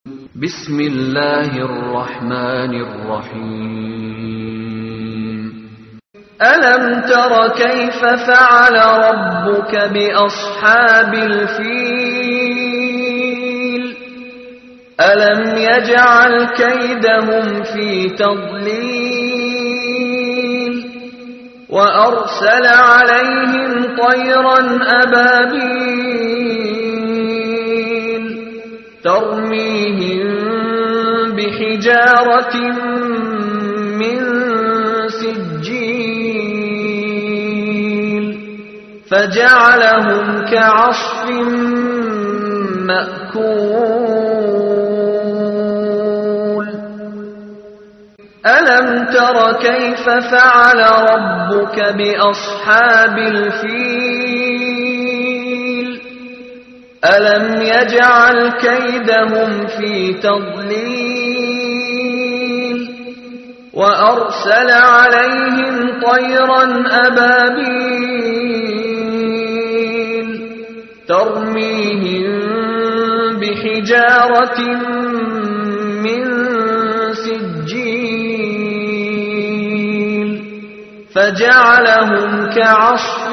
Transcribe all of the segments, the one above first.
ബിസ്മില്ലാഹിർ റഹ്മാനിർ റഹീം. അലം തറ കൈഫ ഫഅല റബ്ബുക ബിഅസ്ഹാബിൽ ഫീൽ അലം യജ്അൽ കൈദഹും ഫീ തദ്ലീൽ വഅർസല അലൈഹിം طيرا أبابيل ترميهم بحجارة من سجيل فجعلهم كعصف مأكول ألم تر كيف فعل ربك بأصحاب الفيل ألم يجعل كيدهم في تضليل وأرسل عليهم طيرا أبابيل ترميهم بحجارة من سجيل فجعلهم كعصف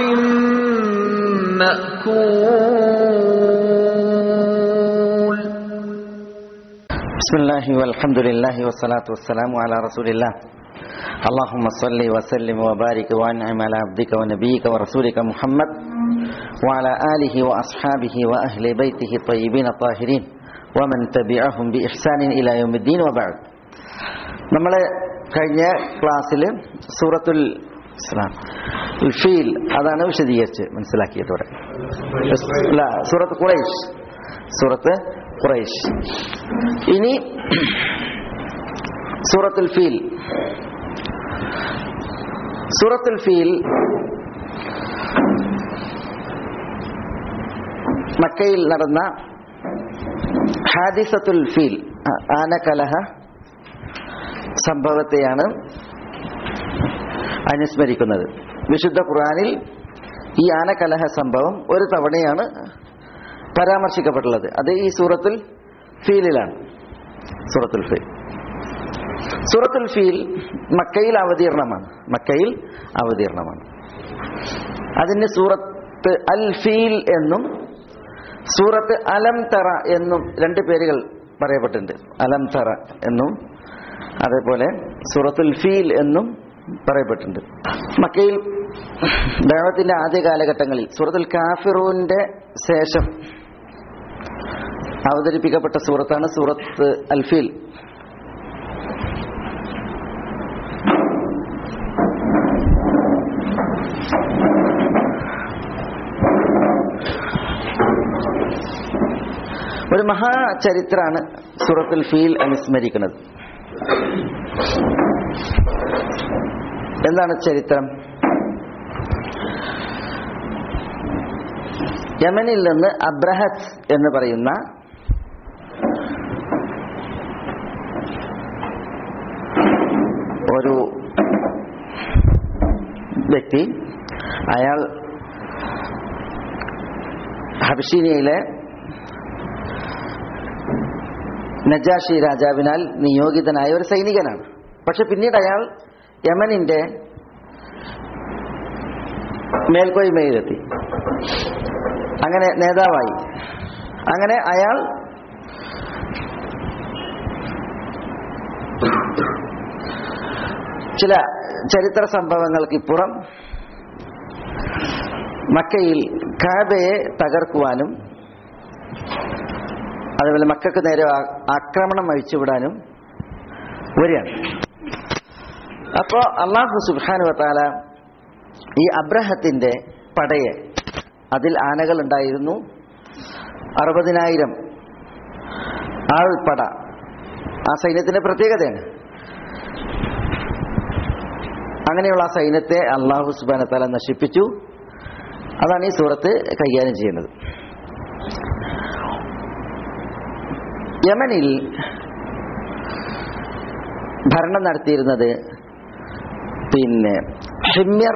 مأكول. بسم الله والحمد لله والصلاة والسلام على رسول الله. اللهم صل وسلم وبارك وانعم على عبدك ونبيك ورسولك محمد وعلى آله وأصحابه وأهل بيته الطيبين الطاهرين ومن تبعهم بإحسان إلى يوم الدين وبعد. നമ്മൾ കഴിഞ്ഞ ക്ലാസ്സിൽ സൂറത്തുൽ ഫീൽ അതാണ് വിശദീകരിച്ച് മനസ്സിലാക്കിയതോടെ. സൂറത്ത് ഖുറൈശ്. ഇനി സൂറത്തുൽ ഫീൽ മക്കയിൽ നടന്ന ഹാദിസത്തുൽ ഫീൽ ആനകലഹ സംഭവത്തെയാണ് അനുസ്മരിക്കുന്നത്. വിശുദ്ധ ഖുർആനിൽ ഈ ആനകലഹ സംഭവം ഒരു തവണയാണ് പരാമർശിക്കപ്പെട്ടുള്ളത്. അത് ഈ സൂറത്തുൽ ഫീലിലാണ്. സൂറത്തുൽ ഫീൽ മക്കയിൽ അവതീർണമാണ്. അതിന് സൂറത്ത് അൽ ഫീൽ എന്നും സൂറത്ത് അലം തറ എന്നും രണ്ട് പേരുകൾ പറയപ്പെട്ടിട്ടുണ്ട്. അലം തറ എന്നും അതേപോലെ സൂറത്തുൽ ഫീൽ എന്നും പറയപ്പെട്ടിട്ടുണ്ട്. മക്കയിൽ ദഅവത്തിന്റെ ആദ്യ കാലഘട്ടങ്ങളിൽ സൂറത്തുൽ കാഫിറൂന്റെ ശേഷം അവതരിപ്പിക്കപ്പെട്ട സൂറത്താണ് സൂറത്ത് അൽ ഫീൽ. ഒരു മഹാചരിത്രമാണ് സൂറത്തുൽ ഫീൽ അനുസ്മരിക്കുന്നത്. എന്താണ് ചരിത്രം? യമനിൽ നിന്ന് അബ്രഹത്ത് എന്ന് പറയുന്ന ഒരു വ്യക്തി, അയാൾ ഹബശീനിയയിലെ നജാഷി രാജാവിനാൽ നിയോഗിതനായ ഒരു സൈനികനാണ്. പക്ഷെ പിന്നീട് അയാൾ യമനിന്റെ മേൽക്കോയ്മയിലെത്തി, അങ്ങനെ നേതാവായി. അങ്ങനെ അയാൾ ചില ചരിത്ര സംഭവങ്ങൾക്കിപ്പുറം മക്കയിൽ കഅബയെ തകർക്കുവാനും അതുപോലെ മക്കൾക്ക് നേരെ ആക്രമണം അഴിച്ചുവിടാനും വരികയാണ്. അപ്പോ അല്ലാഹു സുബ്ഹാനഹു വ തആല ഈ അബ്രഹത്തിന്റെ പടയെ, അതിൽ ആനകൾ ഉണ്ടായിരുന്നു, 60,000 ആൾപ്പട, ആ സൈന്യത്തിന്റെ പ്രത്യേകതയാണ്. അങ്ങനെയുള്ള ആ സൈന്യത്തെ അല്ലാഹു സുബ്ഹാനഹു വ തആല നശിപ്പിച്ചു. അതാണ് ഈ സൂറത്ത് കൈകാര്യം ചെയ്യുന്നത്. യമനിൽ ഭരണം നടത്തിയിരുന്നത് ഹിമ്യർ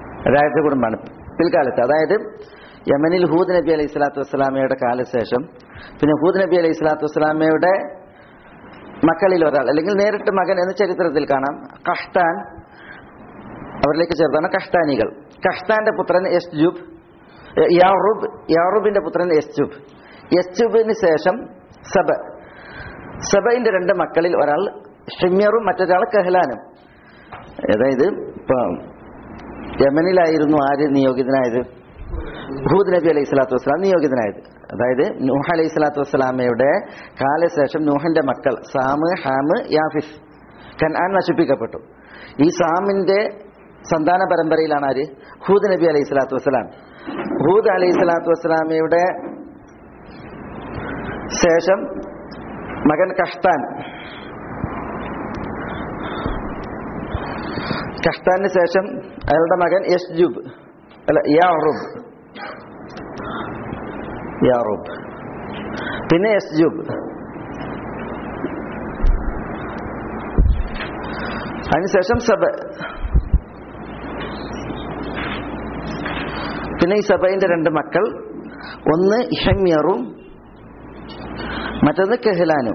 രാജകുടുംബമാണ്. പിൽക്കാലത്ത്, അതായത് യമനിൽ ഹൂദ് നബി അലൈഹി സ്വലാത്തു വസ്സലാമയുടെ കാലശേഷം പിന്നെ ഹൂദ് നബി അലൈഹി സ്വലാത്തു വസ്സലാമയുടെ മക്കളിൽ ഒരാൾ, അല്ലെങ്കിൽ നേരിട്ട് മകൻ എന്ന് ചരിത്രത്തിൽ കാണാം, കഹ്താൻ, അവരിലേക്ക് ചേർത്താണ് കഹ്താനികൾ. കഹ്താന്റെ പുത്രൻ യസ്ജുബ്, യാറൂബിന്റെ പുത്രൻ യസ്ജുബ്. യസ്ജുബിന് ശേഷം സബയിന്റെ 2 മക്കളിൽ ഒരാൾ ഹിമ്യറും മറ്റൊരാൾ കഹ്ലാനും. അതായത് ഇപ്പൊ യമനിലായിരുന്നു ആര് നിയോഗിതനായത്? ഹൂദ് നബി അലൈഹി സ്വലാത്തു വസ്സലാം നിയോഗിതനായത്. അതായത് നൂഹ് അലൈഹി സ്വലാത്തു വസ്സലാമയുടെ കാലശേഷം നൂഹിന്റെ മക്കൾ സാമ്, ഹാമ്, യാഫിസ്, കൻആൻ നശിപ്പിക്കപ്പെട്ടു. ഈ സാമിന്റെ സന്താന പരമ്പരയിലാണ് ആര്? ഹൂദ് നബി അലൈഹി സ്വലാത്തു വസ്സലാം. ഹൂദ് അലൈഹി സ്വലാത്തു വസ്സലാമയുടെ ശേഷം മകൻ കഹ്താൻ, കഹ്താന് ശേഷം അയാളുടെ മകൻ യസ്ജുബ്, യാറൂബ്, പിന്നെ യസ്ജുബ്, അതിനുശേഷം പിന്നെ ഈ സബയിന്റെ 2 മക്കൾ, ഒന്ന് ഹിമ്യറും മറ്റൊന്ന് കഹ്ലാനും.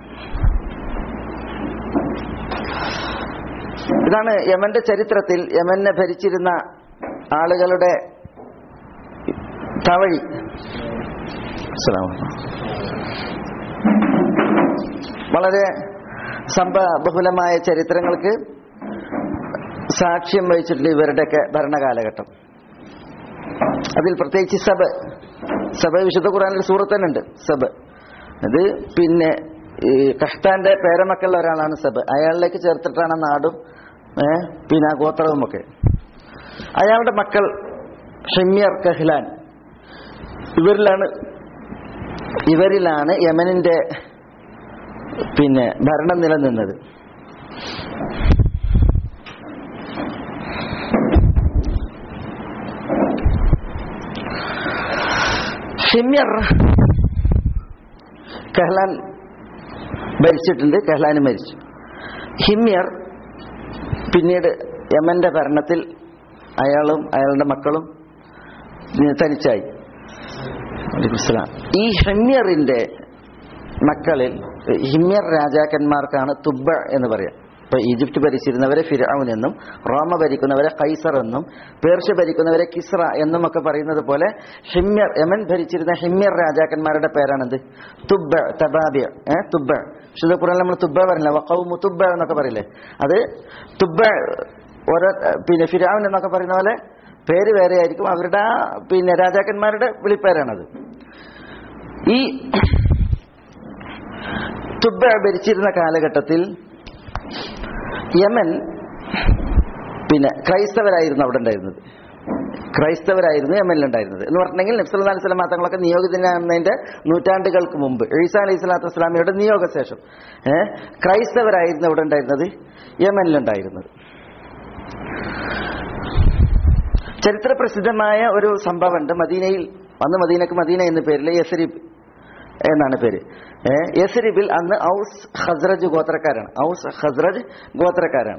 ഇതാണ് യമന്റെ ചരിത്രത്തിൽ യമനെ ഭരിച്ചിരുന്ന ആളുകളുടെ തവഴി. വളരെ സംഭവബഹുലമായ ചരിത്രങ്ങൾക്ക് സാക്ഷ്യം വഹിച്ചിട്ടുണ്ട് ഇവരുടെയൊക്കെ ഭരണകാലഘട്ടം. അതിൽ പ്രത്യേകിച്ച് സബ് വിശുദ്ധ ഖുർആനിൽ സൂറത്ത് തന്നെ ഉണ്ട്. അത് പിന്നെ ഈ കഹ്താന്റെ പേരമക്കളിൽ ഒരാളാണ് സബ്. അയാളിലേക്ക് ചേർത്തിട്ടാണ് നാടും പിന്നെ ഗോത്രവും ഒക്കെ. അയാളുടെ മക്കൾ ഹിമ്യർ, കഹ്ലാൻ, ഇവരിലാണ് യമനിന്റെ പിന്നെ ഭരണം നിലനിന്നത്. ഹിമ്യർ കഹ്ലാൻ ഭരിച്ചിട്ടുണ്ട്, കഹ്ലാനും മരിച്ചു. ഹിമ്യർ പിന്നീട് യമന്റെ ഭരണത്തിൽ അയാളും അയാളുടെ മക്കളും തനിച്ചായി. ഈ ഹിമ്യറിന്റെ മക്കളിൽ ഹിമ്യർ രാജാക്കന്മാർക്കാണ് തുബ്ബ എന്ന് പറയാം. ഇപ്പൊ ഈജിപ്ത് ഭരിച്ചിരുന്നവരെ ഫിർഔൻ എന്നും, റോമ ഭരിക്കുന്നവരെ കൈസർ എന്നും, പേർഷ്യ ഭരിക്കുന്നവരെ കിസ്ര എന്നും ഒക്കെ പറയുന്നത് പോലെ ഹിമ്യർ, യമൻ ഭരിച്ചിരുന്ന ഹിമ്യർ രാജാക്കന്മാരുടെ പേരാണെന്ത്? തുബ്ബ, തബാബിയ. തുബ്ബ വിശുദ്ധ ഖുർആനിൽ നമ്മൾ തുബ്ബ പറഞ്ഞില്ല, വഖൗമു തുബ്ബ എന്നൊക്കെ പറയില്ലേ, അത് തുബ്ബ. ഓരോ പിന്നെ ഫിർഔൻ എന്നൊക്കെ പറയുന്ന പോലെ പേര് വേറെ ആയിരിക്കും, അവരുടെ പിന്നെ രാജാക്കന്മാരുടെ വിളിപ്പേരാണത്. ഈ തുബ്ബ ഭരിച്ചിരുന്ന കാലഘട്ടത്തിൽ യമൻ പിന്നെ ക്രൈസ്തവരായിരുന്നു അവിടെ ഉണ്ടായിരുന്നത്. ക്രൈസ്തവരായിരുന്നു യമനിലുണ്ടായിരുന്നത് എന്ന് പറഞ്ഞിട്ടുണ്ടെങ്കിൽ നബി സല്ലല്ലാഹു അലൈഹി വസല്ലം തങ്ങളൊക്കെ നിയോഗിതനാകുന്നതിന്റെ നൂറ്റാണ്ടുകൾക്ക് മുമ്പ്, ഈസാ അലൈഹി സ്വലാത്തു വസ്സലാമയുടെ നിയോഗശേഷം ക്രൈസ്തവരായിരുന്നു അവിടെ ഉണ്ടായിരുന്നത്, യമനിലുണ്ടായിരുന്നത്. ചരിത്ര പ്രസിദ്ധമായ ഒരു സംഭവമുണ്ട്. മദീനയിൽ അന്ന് മദീനക്ക് മദീന എന്ന പേരിൽ യസ്രിബ് എന്നാണ് പേര്. യസ്രിബിൽ അന്ന് ഔസ് ഖസ്റജ് ഗോത്രക്കാരാണ്. ഔസ് ഖസ്റജ് ഗോത്രക്കാരാണ്.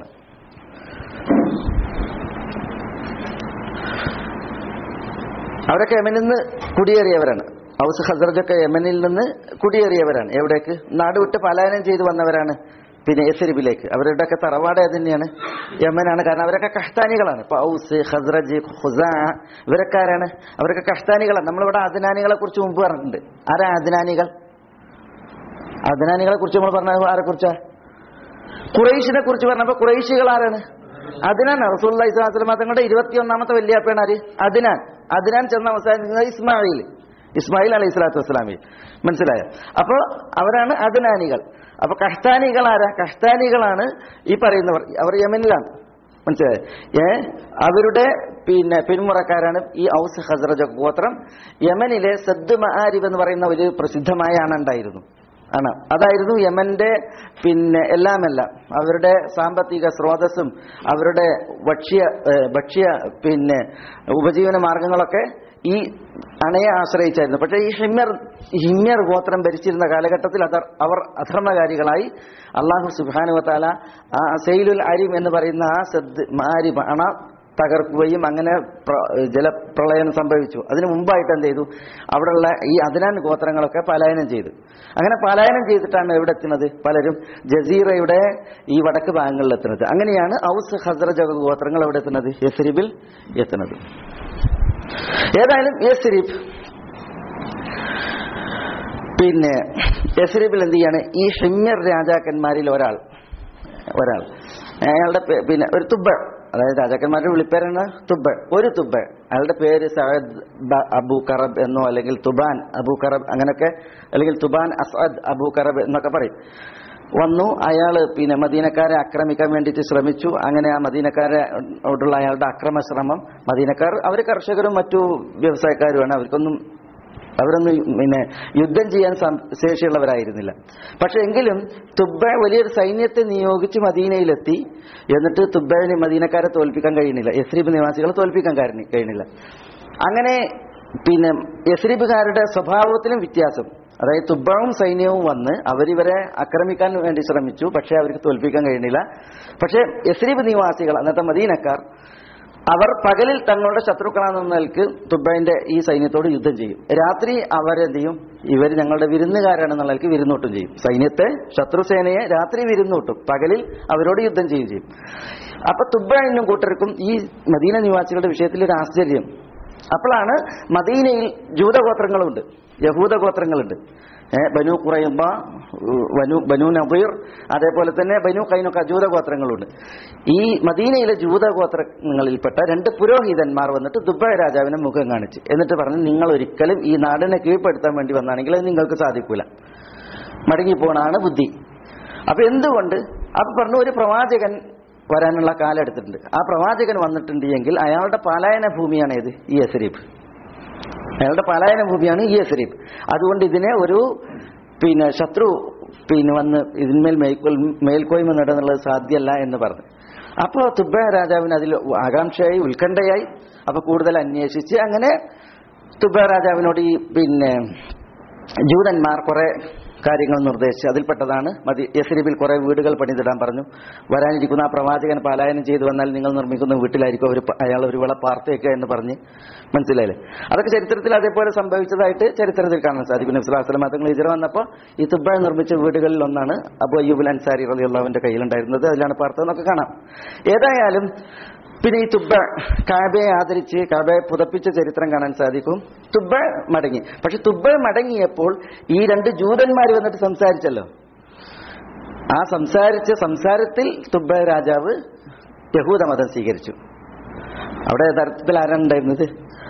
അവരൊക്കെ യമനിൽ നിന്ന് കുടിയേറിയവരാണ്. ഔസ് ഖസ്റജൊക്കെ യമനിൽ നിന്ന് കുടിയേറിയവരാണ്. എവിടേക്ക്? നാട് വിട്ട് പലായനം ചെയ്തു വന്നവരാണ്. പിന്നെ യസ്രിബിലേക്ക്. അവരുടെയൊക്കെ തറവാട് തന്നെയാണ്, യമനാണ്. കാരണം അവരൊക്കെ കഹ്താനികളാണ്. ഇപ്പൊ ഔസ്, ഖസ്റജ്, ഖുസാ ഇവരൊക്കെ ആരാണ്? അവരൊക്കെ കഹ്താനികളാണ്. നമ്മളിവിടെ അദ്നാനികളെ കുറിച്ച് മുമ്പ് പറഞ്ഞിട്ടുണ്ട്. ആരാ അദ്നാനികൾ? അദ്നാനികളെ കുറിച്ച് നമ്മൾ പറഞ്ഞ ആരെ കുറിച്ചാ? ഖുറൈശിനെ കുറിച്ച് പറഞ്ഞപ്പോ ഖുറൈശികൾ ആരാണ്? അദ്നാൻ. റസൂലുള്ളാഹി സ്വല്ലല്ലാഹു അലൈഹി വസല്ലം തങ്ങളുടെ 21ാമത്തെ വല്യാപ്പയാണ് ആര്? അദ്നാൻ. അദ്നാൻ ചെന്ന അവസാനിക്കുന്നത് ഇസ്മായിൽ അലൈഹി സ്വലാത്തു വസ്സലാമി. മനസ്സിലായോ? അപ്പൊ അവരാണ് അദ്നാനികൾ. അപ്പൊ കഹ്താനികൾ ആരാ? കഹ്താനികളാണ് ഈ പറയുന്നവർ. അവർ യമനിലാണ്. മനസ്സിലായോ? അവരുടെ പിന്നെ പിന്മുറക്കാരാണ് ഈ ഔസ് ഖസ്റജ് ഗോത്രം. യമനിലെ സദ് മആരിബ് എന്ന് പറയുന്ന ഒരു പ്രസിദ്ധമായ അണുണ്ടായിരുന്നു. അതായിരുന്നു യമന്റെ പിന്നെ എല്ലാമെല്ലാം. അവരുടെ സാമ്പത്തിക സ്രോതസ്സും അവരുടെ ഭക്ഷ്യ പിന്നെ ഉപജീവന മാർഗങ്ങളൊക്കെ ഈ അണയെ ആശ്രയിച്ചായിരുന്നു. പക്ഷേ ഈ ഹിമ്യർ ഗോത്രം ഭരിച്ചിരുന്ന കാലഘട്ടത്തിൽ അവർ അധർമ്മകാരികളായി. അല്ലാഹു സുബ്ഹാനഹു വ തആല ആ സെയിലുൽ അരിം എന്ന് പറയുന്ന ആ സദ് മആരിബ് അണ തകർക്കുകയും അങ്ങനെ ജലപ്രളയം സംഭവിച്ചു. അതിനു മുമ്പായിട്ട് എന്ത് ചെയ്തു, അവിടെയുള്ള ഈ അദ്നാൻ ഗോത്രങ്ങളൊക്കെ പലായനം ചെയ്തു. അങ്ങനെ പലായനം ചെയ്തിട്ടാണ് എവിടെ എത്തുന്നത്, പലരും ജസീറയുടെ ഈ വടക്ക് ഭാഗങ്ങളിൽ എത്തുന്നത്. അങ്ങനെയാണ് ഔസ് ഖസ്റജ് ഗോത്രങ്ങൾ എവിടെ എത്തുന്നത്, യസ്രിബിൽ എത്തുന്നത്. ഏതായാലും യസ്രിബ് പിന്നെ യസ്രിബിൽ എന്ത് ചെയ്യാണ്, ഈ ഹിമ്യർ രാജാക്കന്മാരിൽ ഒരാൾ അയാളുടെ പിന്നെ ഒരു തുബ്ബ, അതായത് രാജാക്കന്മാരുടെ വിളിപ്പേരാണ് തുബ്ബ, ഒരു തുബ്ബ, അയാളുടെ പേര് സഅദ് അബൂ കറബ് എന്നോ അല്ലെങ്കിൽ തുബാൻ അബൂ കറബ് അങ്ങനെയൊക്കെ, അല്ലെങ്കിൽ തുബാൻ അസ്അദ് അബൂ കറബ് എന്നൊക്കെ പറയും. വന്നു അയാൾ പിന്നെ മദീനക്കാരെ ആക്രമിക്കാൻ വേണ്ടിയിട്ട് ശ്രമിച്ചു. അങ്ങനെ ആ മദീനക്കാരോടുള്ള അയാളുടെ അക്രമശ്രമം, മദീനക്കാർ അവർ കർഷകരും മറ്റു വ്യവസായക്കാരുമാണ്, അവരൊന്നും പിന്നെ യുദ്ധം ചെയ്യാൻ ശേഷിയുള്ളവരായിരുന്നില്ല. പക്ഷെ എങ്കിലും തുബ്ബ വലിയൊരു സൈന്യത്തെ നിയോഗിച്ച് മദീനയിലെത്തി. എന്നിട്ട് തുബ്ബിന് മദീനക്കാരെ തോൽപ്പിക്കാൻ കഴിയുന്നില്ല, യസ്രിബ് നിവാസികളെ തോൽപ്പിക്കാൻ കഴിയുന്നില്ല. അങ്ങനെ പിന്നെ യസ്രിബുകാരുടെ സ്വഭാവത്തിലും വ്യത്യാസം, അതായത് തുബ്ബവും സൈന്യവും വന്ന് അവരിവരെ ആക്രമിക്കാൻ വേണ്ടി ശ്രമിച്ചു, പക്ഷെ അവർക്ക് തോൽപ്പിക്കാൻ കഴിയുന്നില്ല. പക്ഷെ യസ്രിബ് നിവാസികൾ, അന്നത്തെ മദീനക്കാർ, അവർ പകലിൽ തങ്ങളുടെ ശത്രുക്കളാണെന്ന നിലക്ക് തുബ്ബയുടെ ഈ സൈന്യത്തോട് യുദ്ധം ചെയ്യും. രാത്രി അവരെന്ത് ചെയ്യും, ഇവർ ഞങ്ങളുടെ വിരുന്നുകാരാണെന്നുള്ള നിലക്ക് വിരുന്നൂട്ടും ചെയ്യും. സൈന്യത്തെ, ശത്രുസേനയെ രാത്രി വിരുന്നൂട്ടും, പകലിൽ അവരോട് യുദ്ധം ചെയ്യും. അപ്പൊ തുബ്ബയും കൂട്ടർക്കും ഈ മദീന നിവാസികളുടെ വിഷയത്തിൽ ഒരു ആശ്ചര്യം. അപ്പോഴാണ് മദീനയിൽ ജൂതഗോത്രങ്ങളുണ്ട്, യഹൂദ ഗോത്രങ്ങളുണ്ട്, ബനു ഖുറൈബ, ബനു നദീർ, അതേപോലെ തന്നെ ബനു ഖൈനുഖ ജൂതഗോത്രങ്ങളുണ്ട്. ഈ മദീനയിലെ ജൂതഗോത്രങ്ങളിൽപ്പെട്ട 2 പുരോഹിതന്മാർ വന്നിട്ട് തുബ്ബ രാജാവിനെ മുഖം കാണിച്ച് എന്നിട്ട് പറഞ്ഞു, നിങ്ങൾ ഒരിക്കലും ഈ നാടിനെ കീഴ്പ്പെടുത്താൻ വേണ്ടി വന്നാണെങ്കിൽ അത് നിങ്ങൾക്ക് സാധിക്കൂല, മടങ്ങിപ്പോണാണ് ബുദ്ധി. അപ്പൊ എന്തുകൊണ്ട്? അപ്പൊ പറഞ്ഞു, ഒരു പ്രവാചകൻ വരാനുള്ള കാലം എടുത്തിട്ടുണ്ട്. ആ പ്രവാചകൻ വന്നിട്ടുണ്ട് എങ്കിൽ അയാളുടെ പലായന ഭൂമിയാണ് ഏത്, ഈ യസ്രിബ്. അയാളുടെ പലായന ഭൂമിയാണ് ഈ യസ്രിബ്. അതുകൊണ്ട് ഇതിനെ ഒരു പിന്നെ ശത്രു പിന്നെ വന്ന് ഇതിന്മേൽ മേൽക്കോയ്മ നേടുന്നുള്ളത് സാധ്യമല്ല എന്ന് പറഞ്ഞു. അപ്പോൾ തുബ്ബ രാജാവിന് അതിൽ ആകാംക്ഷയായി, ഉത്കണ്ഠയായി. അപ്പൊ കൂടുതൽ അന്വേഷിച്ച് അങ്ങനെ തുബ്ബ രാജാവിനോട് ഈ പിന്നെ ജൂതന്മാർ കുറെ കാര്യങ്ങൾ നിർദ്ദേശിച്ച് അതിൽപ്പെട്ടതാണ് യസ്രിബിൽ കുറെ വീടുകൾ പണിതിടാൻ പറഞ്ഞു. വരാനിരിക്കുന്ന ആ പ്രവാചകൻ പലായനം ചെയ്തു വന്നാൽ നിങ്ങൾ നിർമ്മിക്കുന്ന വീട്ടിലായിരിക്കും അയാൾ ഒരു വേള പാർത്തേക്കുക എന്ന് പറഞ്ഞ്, മനസ്സിലായില്ലേ? അതൊക്കെ ചരിത്രത്തിൽ അതേപോലെ സംഭവിച്ചതായിട്ട് ചരിത്രത്തിൽ കാണാൻ സാധിക്കും. നബി സ്വല്ലല്ലാഹു അലൈഹി വസല്ലം തങ്ങൾ ഹിജ്റ വന്നപ്പോൾ ഈ തുബ്ബ നിർമ്മിച്ച വീടുകളിൽ ഒന്നാണ് അബൂ അയ്യൂബ് അൻസാരി റളിയല്ലാഹുവിന്റെ കയ്യിലുണ്ടായിരുന്നത്. അതിലാണ് പാർത്തതെന്നൊക്കെ കാണാം. ഏതായാലും പിന്നെ ഈ തുബ്ബ കഅബയെ ആദരിച്ച് കഅബയെ പുതപ്പിച്ച ചരിത്രം കാണാൻ സാധിക്കും. തുബ്ബ മടങ്ങി. പക്ഷെ തുബ്ബ മടങ്ങിയപ്പോൾ ഈ 2 ജൂതന്മാർ വന്നിട്ട് സംസാരിച്ചല്ലോ. ആ സംസാരത്തിൽ തുബ്ബ രാജാവ് യഹൂദ മതം സ്വീകരിച്ചു. അവിടെ യഥാർത്ഥത്തിൽ ആരാണ് ഉണ്ടായിരുന്നത്?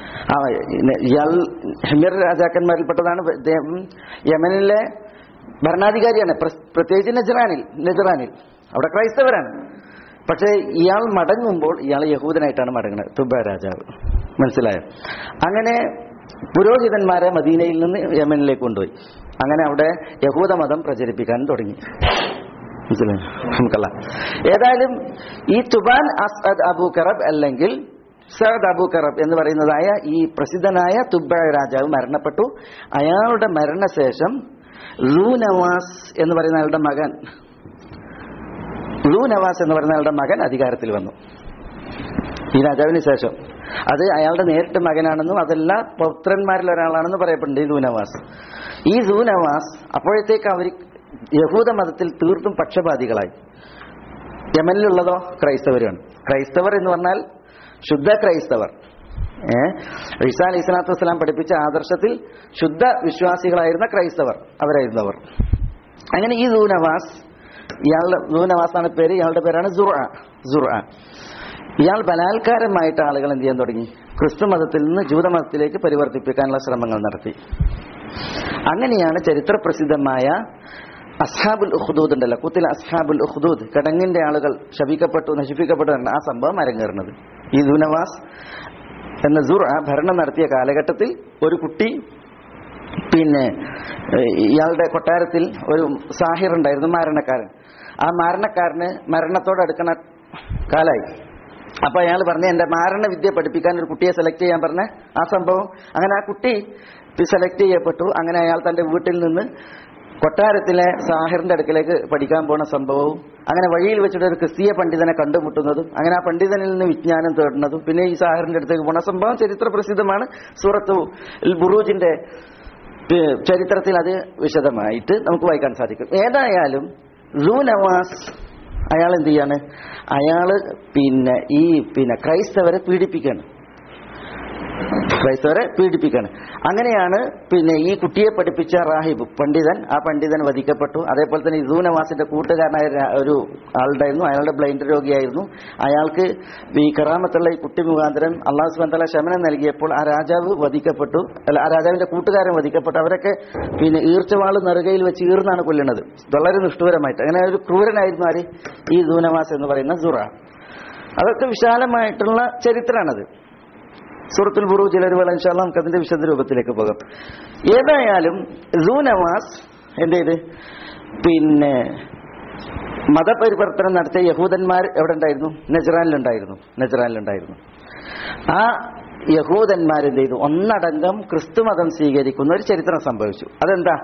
ഇയാൾ ഹിമ്യർ രാജാക്കന്മാരിൽപ്പെട്ടതാണ്. യമനിലെ ഭരണാധികാരിയാണ്, പ്രത്യേകിച്ച് നജ്റാനിൽ അവിടെ ക്രൈസ്തവരാണ്. പക്ഷേ ഇയാൾ മടങ്ങുമ്പോൾ ഇയാൾ യഹൂദനായിട്ടാണ് മടങ്ങുന്നത്, തുബ്ബ രാജാവ്. മനസ്സിലായോ? അങ്ങനെ പുരോഹിതന്മാരെ മദീനയിൽ നിന്ന് യമനിലേക്ക് കൊണ്ടുപോയി. അങ്ങനെ അവിടെ യഹൂദ മതം പ്രചരിപ്പിക്കാൻ തുടങ്ങി. മനസ്സിലായോ? നമുക്കല്ല. ഏതായാലും ഈ തുബാൻ അസ്അദ് അബൂ കറബ് അല്ലെങ്കിൽ സഅദ് അബൂ കറബ് എന്ന് പറയുന്നതായ ഈ പ്രസിദ്ധനായ തുബ്ബ രാജാവ് മരണപ്പെട്ടു. അയാളുടെ മരണശേഷം ലൂനവാസ് എന്ന് പറയുന്ന അയാളുടെ മകൻ അധികാരത്തിൽ വന്നു. ഈ രാജാവിന് ശേഷം അത് അയാളുടെ നേരിട്ട് മകനാണെന്നും അതല്ല പൗത്രന്മാരിൽ ഒരാളാണെന്ന് പറയപ്പെടുന്നുണ്ട് ഈ ലൂനവാസ്. ഈ ലൂനവാസ് അപ്പോഴത്തേക്ക് അവർ യഹൂദ മതത്തിൽ തീർത്തും പക്ഷപാതികളായി. യമനിലുള്ളതോ ക്രൈസ്തവരാണ്. ക്രൈസ്തവർ എന്ന് പറഞ്ഞാൽ ശുദ്ധ ക്രൈസ്തവർ. ഈസാ അലൈഹി സ്വലാത്തു വസ്സലാം പഠിപ്പിച്ച ആദർശത്തിൽ ശുദ്ധ വിശ്വാസികളായിരുന്ന ക്രൈസ്തവർ, അവരായിരുന്നു അവർ. അങ്ങനെ ഈ ലൂനവാസാണ് പേര്. ഇയാളുടെ പേരാണ് സുർഅ. ഇയാൾ ബലാത്കാരമായിട്ട് ആളുകൾ എന്ത് ചെയ്യാൻ തുടങ്ങി, ക്രിസ്തു മതത്തിൽ നിന്ന് ജൂതമതത്തിലേക്ക് പരിവർത്തിപ്പിക്കാനുള്ള ശ്രമങ്ങൾ നടത്തി. അങ്ങനെയാണ് ചരിത്രപ്രസിദ്ധമായ അസ്ഹാബുൽ ഉഖ്ദൂദ് ഉണ്ടല്ലോ, ഖുതില അസ്ഹാബുൽ ഉഖ്ദൂദ്, കിടങ്ങിന്റെ ആളുകൾ നശിപ്പിക്കപ്പെട്ടു ആ സംഭവം അരങ്ങേറുന്നത്. ഈ ലൂനവാസ് എന്ന സുർഅ ഭരണം നടത്തിയ കാലഘട്ടത്തിൽ ഒരു കുട്ടി പിന്നെ ഇയാളുടെ കൊട്ടാരത്തിൽ ഒരു സാഹിർ ഉണ്ടായിരുന്നു, മാരണക്കാരൻ. ആ മാരണക്കാരന് മരണത്തോടടുക്കണ കാലായി. അപ്പൊ അയാൾ പറഞ്ഞ എന്റെ മാരണവിദ്യ പഠിപ്പിക്കാൻ ഒരു കുട്ടിയെ സെലക്ട് ചെയ്യാൻ പറഞ്ഞ ആ സംഭവം. അങ്ങനെ ആ കുട്ടി സെലക്ട് ചെയ്യപ്പെട്ടു. അങ്ങനെ അയാൾ തന്റെ വീട്ടിൽ നിന്ന് കൊട്ടാരത്തിലെ സാഹിറിന്റെ അടുക്കലേക്ക് പഠിക്കാൻ പോണ സംഭവവും അങ്ങനെ വഴിയിൽ വെച്ചിട്ട് ഒരു ക്രിസ്തീയ പണ്ഡിതനെ കണ്ടുമുട്ടുന്നതും അങ്ങനെ ആ പണ്ഡിതനിൽ നിന്ന് വിജ്ഞാനം തേടുന്നതും പിന്നെ ഈ സാഹിറിന്റെ അടുത്തേക്ക് പോണ സംഭവം ചരിത്ര പ്രസിദ്ധമാണ്. സൂറത്തു ബുറൂജിന്റെ ചരിത്രത്തിൽ അത് വിശദമായിട്ട് നമുക്ക് വായിക്കാൻ സാധിക്കും. ഏതായാലും സൂ നവാസ് അയാൾ എന്ത് ചെയ്യാണ്, അയാള് ക്രൈസ്തവരെ പീഡിപ്പിക്കുകയാണ്. അങ്ങനെയാണ് ഈ കുട്ടിയെ പഠിപ്പിച്ച റാഹിബ് പണ്ഡിതൻ, ആ പണ്ഡിതൻ വധിക്കപ്പെട്ടു. അതേപോലെ തന്നെ സൂ നവാസിന്റെ കൂട്ടുകാരനായ ഒരു ആളുണ്ടായിരുന്നു, അയാളുടെ ബ്ലൈൻഡ് രോഗിയായിരുന്നു. അയാൾക്ക് ഈ കറാമത്തുള്ള ഈ കുട്ടി മുഖാന്തരം അല്ലാഹു സുബ്ഹാനഹു വ തആല ശമനം നൽകിയപ്പോൾ ആ രാജാവ് വധിക്കപ്പെട്ടു. ആ രാജാവിന്റെ കൂട്ടുകാരൻ വധിക്കപ്പെട്ടു. അവരൊക്കെ ഈർച്ചവാള് നെറുകയിൽ വെച്ച് ഈർന്നാണ് കൊല്ലുന്നത്, വളരെ നിഷ്ഠൂരമായിട്ട്. അങ്ങനെ ഒരു ക്രൂരനായിരുന്നു ആര്, ഈ സൂ നവാസ് എന്ന് പറയുന്ന സുറ. അതൊക്കെ വിശാലമായിട്ടുള്ള ചരിത്രമാണത്. സൂറത്തുൽ ബുറൂജിൽ ഒരു വേള ഇൻഷാ അല്ലാഹ് നമുക്ക് അതിന്റെ വിശദ രൂപത്തിലേക്ക് പോകാം. ഏതായാലും സൂ നവാസ് എന്ത് ചെയ്ത് മതപരിവർത്തനം നടത്തിയ യഹൂദന്മാർ എവിടെ ഉണ്ടായിരുന്നു? നജ്റാനിലുണ്ടായിരുന്നു. ആ യഹൂദന്മാരെന്ത് ചെയ്തു? ഒന്നടങ്കം ക്രിസ്തു മതം സ്വീകരിക്കുന്ന ഒരു ചരിത്രം സംഭവിച്ചു. അതെന്താ?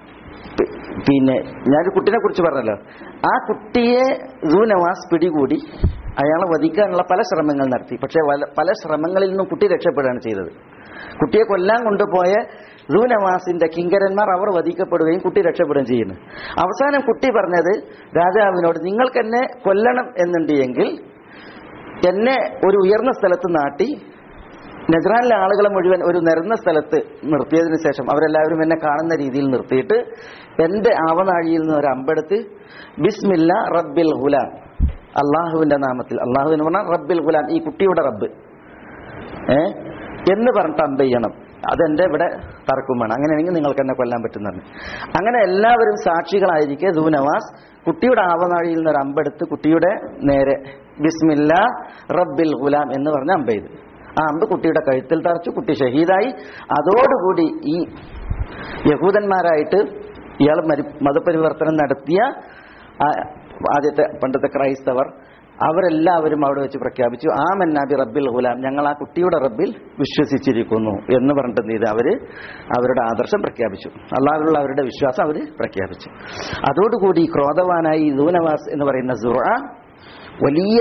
ഞാനൊരു കുട്ടിനെ കുറിച്ച് പറഞ്ഞല്ലോ. ആ കുട്ടിയെ സൂ നവാസ് പിടികൂടി അയാളെ വധിക്കാനുള്ള പല ശ്രമങ്ങൾ നടത്തി. പക്ഷെ പല ശ്രമങ്ങളിൽ നിന്നും കുട്ടി രക്ഷപ്പെടുകയാണ് ചെയ്തത്. കുട്ടിയെ കൊല്ലാൻ കൊണ്ടുപോയ സൂ നവാസിന്റെ കിങ്കരന്മാർ അവർ വധിക്കപ്പെടുകയും കുട്ടി രക്ഷപ്പെടുകയും ചെയ്യുന്നു. അവസാനം കുട്ടി പറഞ്ഞത് രാജാവിനോട്, നിങ്ങൾക്ക് എന്നെ കൊല്ലണം എന്നുണ്ടെങ്കിൽ എന്നെ ഒരു ഉയർന്ന സ്ഥലത്ത് നാട്ടി നജ്റാനിലെ ആളുകളെ മുഴുവൻ ഒരു നിരന്ന സ്ഥലത്ത് നിർത്തിയതിനു ശേഷം അവരെല്ലാവരും എന്നെ കാണുന്ന രീതിയിൽ നിർത്തിയിട്ട് എന്റെ ആവനാഴിയിൽ നിന്ന് ഒരു അമ്പെടുത്ത് ബിസ്മില്ല റബ്ബിൽ ഗുലാം, അള്ളാഹുവിന്റെ നാമത്തിൽ, അള്ളാഹു എന്ന് പറഞ്ഞാൽ റബ്ബിൽ ഗുലാം, ഈ കുട്ടിയുടെ റബ്ബ് എന്ന് പറഞ്ഞിട്ട് അമ്പ് ചെയ്യണം. അതെന്റെ ഇവിടെ തർക്കമാണ്. അങ്ങനെയാണെങ്കിൽ നിങ്ങൾക്ക് എന്നെ കൊല്ലാൻ പറ്റുന്നതാണ്. അങ്ങനെ എല്ലാവരും സാക്ഷികളായിരിക്കെ സൂ നവാസ് കുട്ടിയുടെ ആവനാഴിയിൽ നിന്ന് ഒരു അമ്പെടുത്ത് കുട്ടിയുടെ നേരെ ബിസ്മില്ല റബ്ബിൽ ഗുലാം എന്ന് പറഞ്ഞ അമ്പ് ചെയ്ത് ആ അമ്പ് കുട്ടിയുടെ കഴുത്തിൽ തറച്ചു. കുട്ടി ഷഹീദായി. അതോടുകൂടി ഈ യഹൂദന്മാരായിട്ട് ഇയാൾ മതപരിവർത്തനം നടത്തിയ പണ്ടത്തെ ക്രൈസ്തവർ അവരെല്ലാവരും അവിടെ വെച്ച് പ്രഖ്യാപിച്ചു, ആമന്നാ ബി റബ്ബിൽ ഗുലാം, ഞങ്ങൾ ആ കുട്ടിയുടെ റബ്ബിൽ വിശ്വസിച്ചിരിക്കുന്നു എന്ന് പറഞ്ഞിട്ട് എന്ത് ചെയ്ത് അവരുടെ ആദർശം പ്രഖ്യാപിച്ചു. അള്ളാഹുവിലുള്ള അവരുടെ വിശ്വാസം അവർ പ്രഖ്യാപിച്ചു. അതോടുകൂടി ക്രോധവാനായി സൂ നവാസ് എന്ന് പറയുന്ന സുറ വലിയ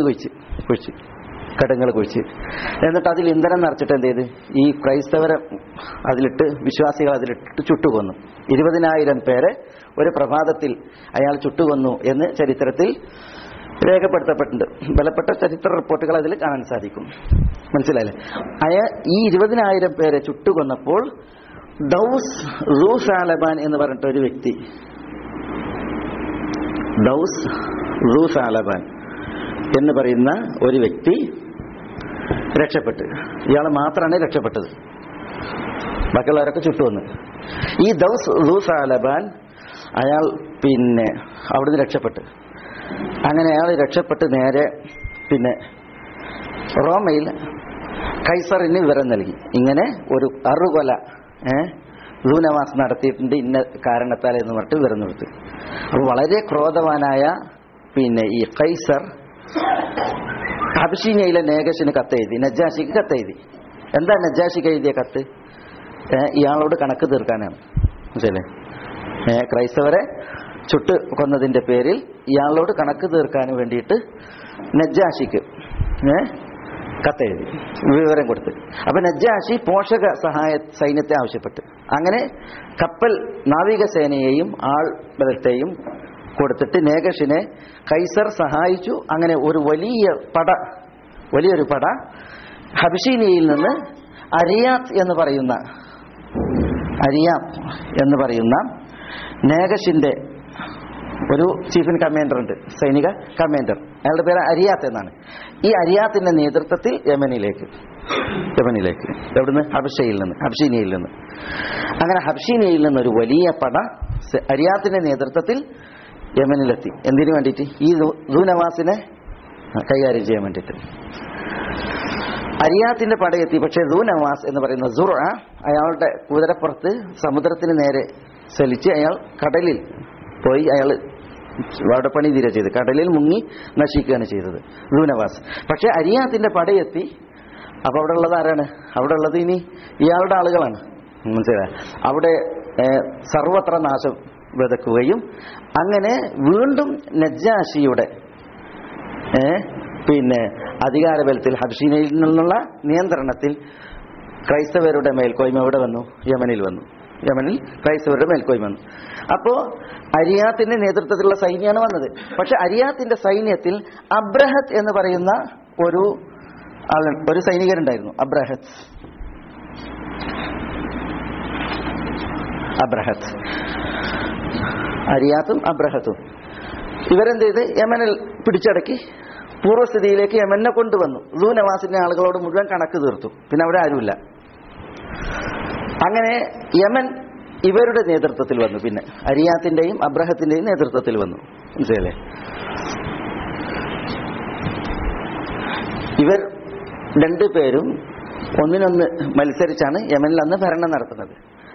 കടങ്ങൾ കുഴിച്ച് എന്നിട്ട് അതിൽ ഇന്ധനം നിറച്ചിട്ട് എന്ത് ചെയ്ത് ഈ ക്രൈസ്തവരെ അതിലിട്ട്, വിശ്വാസികൾ അതിലിട്ട് ചുട്ടുകൊന്നു. 20,000 പേരെ ഒരു പ്രഭാതത്തിൽ അയാൾ ചുട്ടുകൊന്നു എന്ന് ചരിത്രത്തിൽ രേഖപ്പെടുത്തപ്പെട്ടിട്ടുണ്ട്. ബലപ്പെട്ട ചരിത്ര റിപ്പോർട്ടുകൾ അതിൽ കാണാൻ സാധിക്കും. മനസ്സിലായില്ലേ? ഈ 20,000 പേരെ ചുട്ടുകൊന്നപ്പോൾ ദൗസ് റൂസാലബാൻ എന്ന് പറഞ്ഞിട്ട് ഒരു വ്യക്തി, ദൗസ് റൂസാലബാൻ എന്ന് പറയുന്ന ഒരു വ്യക്തി രക്ഷപ്പെട്ട്. ഇയാൾ മാത്രമാണ് രക്ഷപ്പെട്ടത്, ബാക്കിയുള്ളവരൊക്കെ ചുട്ടുവന്ന്. ഈ ദൗസ് റൂസാലബാൻ അയാൾ അവിടുന്ന് രക്ഷപ്പെട്ട്. അങ്ങനെ അയാൾ രക്ഷപ്പെട്ട് നേരെ റോമയിൽ കൈസറിന് വിവരം നൽകി. ഇങ്ങനെ ഒരു അറുകൊല സൂ നവാസ് നടത്തിയിട്ടുണ്ട് ഇന്ന കാരണത്താൽ എന്ന് പറഞ്ഞിട്ട് വിവരം കൊടുത്തു. അപ്പോൾ വളരെ ക്രോധവാനായ ഈ കൈസർ ഹബശീനയിലെ നേഗശിന് കത്തെഴുതി, നജ്ജാഷിക്ക് കത്തെഴുതി. എന്താ നജ്ജാഷിക്ക് എഴുതിയ കത്ത്? ഇയാളോട് കണക്ക് തീർക്കാനാണ്. മനസ്സിലെ? ക്രൈസ്തവരെ ചുട്ട് കൊന്നതിന്റെ പേരിൽ ഇയാളോട് കണക്ക് തീർക്കാൻ വേണ്ടിയിട്ട് നജ്ജാഷിക്ക് കത്തെഴുതി, വിവരം കൊടുത്ത്. അപ്പൊ നജ്ജാഷി പോഷക സഹായ സൈന്യത്തെ ആവശ്യപ്പെട്ടു. അങ്ങനെ കപ്പൽ നാവികസേനയെയും ആൾബലത്തെയും കൊടുത്തിട്ട് നേഗഷിനെ കൈസർ സഹായിച്ചു. അങ്ങനെ ഒരു വലിയൊരു പട ഹബശീനിയയിൽ നിന്ന് അരിയാത്ത് എന്ന് പറയുന്ന നേഗഷിന്റെ ഒരു ചീഫ് ഇൻ കമാൻഡർ ഉണ്ട്, സൈനിക കമാൻഡർ. അയാളുടെ പേര് അരിയാത്ത് എന്നാണ്. ഈ അരിയാത്തിന്റെ നേതൃത്വത്തിൽ യമനിലേക്ക് എവിടുന്ന്? ഹബശീനിയയിൽ നിന്ന്. അങ്ങനെ ഹബശീനിയയിൽ നിന്ന് ഒരു വലിയ പട അരിയാത്തിന്റെ നേതൃത്വത്തിൽ യമനിലെത്തി. എന്തിനു വേണ്ടിയിട്ട്? ഈ സൂ നവാസിനെ കൈകാര്യം ചെയ്യാൻ വേണ്ടിയിട്ട്. അരിയാത്തിന്റെ പടയെത്തി. പക്ഷേ സൂ നവാസ് എന്ന് പറയുന്ന സുറ അയാളുടെ കുതിരപ്പുറത്ത് സമുദ്രത്തിന് നേരെ ചലിച്ച് അയാൾ കടലിൽ പോയി. അയാൾ അവിടെ പണി തീരെ ചെയ്ത് കടലിൽ മുങ്ങി നശിക്കുകയാണ് ചെയ്തത് സൂ നവാസ്. പക്ഷെ അരിയാത്തിന്റെ പടയെത്തി. അപ്പൊ അവിടെ ഉള്ളത് ആരാണ്? അവിടെ ഉള്ളത് ഇനി ഇയാളുടെ ആളുകളാണ്. മനസ്സിലായി? അവിടെ സർവത്ര നാശം വിതക്കുകയും അങ്ങനെ വീണ്ടും നജ്ജാശിയുടെ അധികാരബലത്തിൽ ഹബ്ശീനയിൽ നിന്നുള്ള നിയന്ത്രണത്തിൽ ക്രൈസ്തവരുടെ മേൽക്കോയ്മ എവിടെ വന്നു? യമനിൽ വന്നു. യമനിൽ ക്രൈസ്തവരുടെ മേൽക്കോയ്മ വന്നു. അപ്പോ അരിയാത്തിന്റെ നേതൃത്വത്തിലുള്ള സൈന്യമാണ് വന്നത്. പക്ഷെ അരിയാത്തിന്റെ സൈന്യത്തിൽ അബ്രഹത്ത് എന്ന് പറയുന്ന ഒരു സൈനികരുണ്ടായിരുന്നു. അബ്രഹത്ത് അരിയാത്തും അബ്രഹത്തും ഇവരെന്ത് ചെയ്ത് യമനിൽ പിടിച്ചടക്കി പൂർവ്വസ്ഥിതിയിലേക്ക് യമനെ കൊണ്ടുവന്നു. നവാസിന്റെ ആളുകളോട് മുഴുവൻ കണക്ക് തീർത്തു. പിന്നെ അവിടെ ആരുമില്ല. അങ്ങനെ യമൻ ഇവരുടെ നേതൃത്വത്തിൽ വന്നു. പിന്നെ അരിയാത്തിന്റെയും അബ്രഹത്തിന്റെയും നേതൃത്വത്തിൽ വന്നു. മനസ്സിലല്ലേ? ഇവർ രണ്ടുപേരും ഒന്നിനൊന്ന് മത്സരിച്ചാണ് യമനിൽ അന്ന് ഭരണം നടത്തുന്നത്.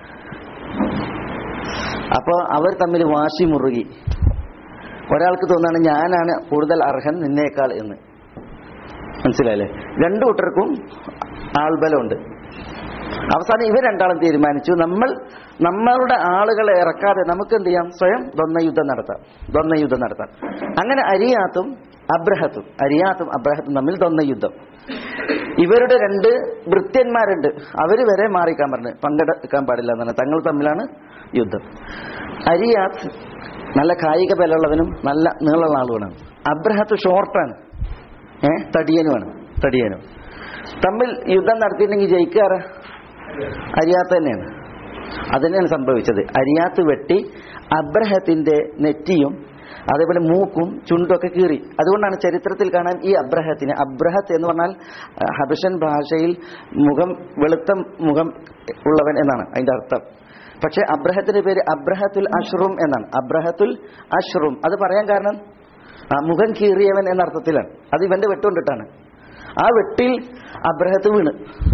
അപ്പോൾ അവർ തമ്മിൽ വാശി മുറുകി. ഒരാൾക്ക് തോന്നാണ് ഞാനാണ് കൂടുതൽ അർഹൻ നിന്നേക്കാൾ എന്ന്. മനസ്സിലായില്ലേ? രണ്ടു കൂട്ടർക്കും ആൾബലമുണ്ട്. അവസാനം ഇവർ രണ്ടാളും തീരുമാനിച്ചു, നമ്മളുടെ ആളുകളെ ഇറക്കാതെ നമുക്ക് എന്ത് ചെയ്യാം, സ്വയം ദ്വന്ദ്വയുദ്ധം നടത്താം. അങ്ങനെ അരിയാത്തും അബ്രഹത്തും തമ്മിൽ ദ്വന്ദ്വയുദ്ധം. ഇവരുടെ രണ്ട് ഭൃത്യന്മാരുണ്ട്, അവര് വരെ മാറിക്കാൻ പറഞ്ഞു, പങ്കെടുക്കാൻ പാടില്ല എന്നാണ്. തങ്ങൾ തമ്മിലാണ് യുദ്ധം. അരിയാത്ത് നല്ല കായിക ബലമുള്ളവനും നല്ല നീളമുള്ള ആളുമാണ്. അബ്രഹത്ത് ഷോർട്ടാണ്, തടിയനുമാണ്. തമ്മിൽ യുദ്ധം നടത്തിയിട്ടുണ്ടെങ്കിൽ ജയിക്കാറ് അരിയാത്ത് തന്നെയാണ്. അതുതന്നെയാണ് സംഭവിച്ചത്. അരിയാത്ത് വെട്ടി അബ്രഹത്തിന്റെ നെറ്റിയും അതേപോലെ മൂക്കും ചുണ്ടുമൊക്കെ കീറി. അതുകൊണ്ടാണ് ചരിത്രത്തിൽ കാണാൻ ഈ അബ്രഹത്ത് എന്ന് പറഞ്ഞാൽ ഹബഷൻ ഭാഷയിൽ വെളുത്ത മുഖം ഉള്ളവൻ എന്നാണ് അതിന്റെ അർത്ഥം. പക്ഷെ അബ്രഹത്തിന്റെ പേര് അബ്രഹത്തുൽ അഷ്റും എന്നാണ്. അബ്രഹത്തുൽ അഷ്റും അത് പറയാൻ കാരണം മുഖം കീറിയവൻ എന്ന അർത്ഥത്തിലാണ്. അത് ഇവന്റെ വെട്ടുകൊണ്ടിട്ടാണ്. ആ വെട്ടിൽ അബ്രഹത്ത് വീണ്.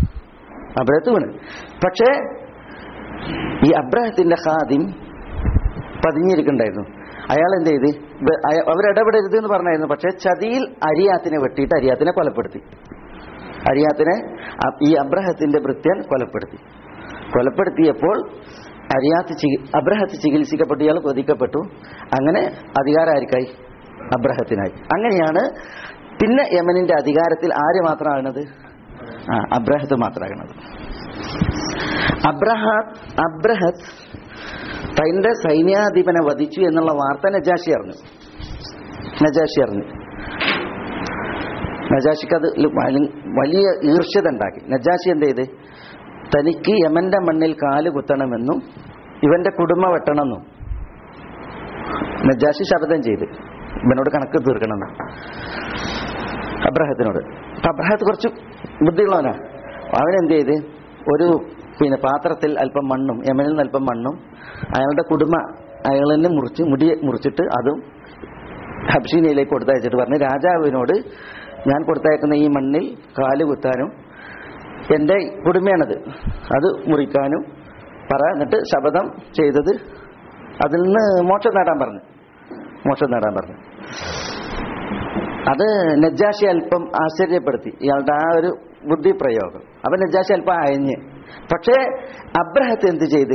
പക്ഷേ ഈ അബ്രഹത്തിന്റെ ഖാദിം പതിഞ്ഞിരിക്കുന്നുണ്ടായിരുന്നു. അയാൾ എന്ത് ചെയ്ത്, അവരിടപെടരുത് എന്ന് പറഞ്ഞായിരുന്നു. പക്ഷെ ചതിയിൽ അരിയാത്തിനെ വെട്ടിയിട്ട് അരിയാത്തിനെ കൊലപ്പെടുത്തി. ഈ അബ്രഹത്തിന്റെ ഭൃത്യൻ കൊലപ്പെടുത്തിയപ്പോൾ അബ്രഹത്ത് ചികിത്സിക്കപ്പെട്ടു, ഇയാൾ കൊതിക്കപ്പെട്ടു. അങ്ങനെ അധികാരം ആർക്കായി? അബ്രഹത്തിനായി. അങ്ങനെയാണ് പിന്നെ യമനിന്റെ അധികാരത്തിൽ ആര് മാത്രമാകുന്നത്? അബ്രഹത്ത് മാത്രമാകുന്നത്. അബ്രഹത്ത് തന്റെ സൈന്യാധിപനെ വധിച്ചു എന്നുള്ള വാർത്ത നജാഷി അറിഞ്ഞു. നജാഷിക്ക് അത് വലിയ ഈർഷ്യത ഉണ്ടാക്കി. നജാഷി എന്ത് ചെയ്ത്, തനിക്ക് യമന്റെ മണ്ണിൽ കാല് കുത്തണമെന്നും ഇവന്റെ കുടുംബം വെട്ടണമെന്നും നജാഷി ശപഥം ചെയ്ത് ഇവനോട് കണക്ക് തീർക്കണമെന്ന് അബ്രഹത്തിനോട്. അബ്രഹത്ത് കുറച്ച് ബുദ്ധിയുള്ളവനാ. അവനെന്ത് ചെയ്ത്, ഒരു പാത്രത്തിൽ അല്പം മണ്ണും യമനിൽ നിന്ന് അല്പം മണ്ണും അയാളുടെ അയാൾ തന്നെ മുടി മുറിച്ചിട്ട് അതും ഹബ്ശീനയിലേക്ക് കൊടുത്തയച്ചിട്ട് പറഞ്ഞ്, രാജാവിനോട് ഞാൻ കൊടുത്തയക്കുന്ന ഈ മണ്ണിൽ കാല് കുത്താനും എന്റെ കുടുംബയാണത്, അത് മുറിക്കാനും എന്നിട്ട് ശപഥം ചെയ്തത് അതിൽ നിന്ന് മോക്ഷം നേടാൻ പറഞ്ഞു. അത് നജാഷി അല്പം ആശ്ചര്യപ്പെടുത്തി, ഇയാളുടെ ആ ഒരു ബുദ്ധിപ്രയോഗം. അപ്പൊ നജാഷി അല്പം അയഞ്ഞ്. പക്ഷേ അബ്രഹത്ത് എന്ത് ചെയ്ത്,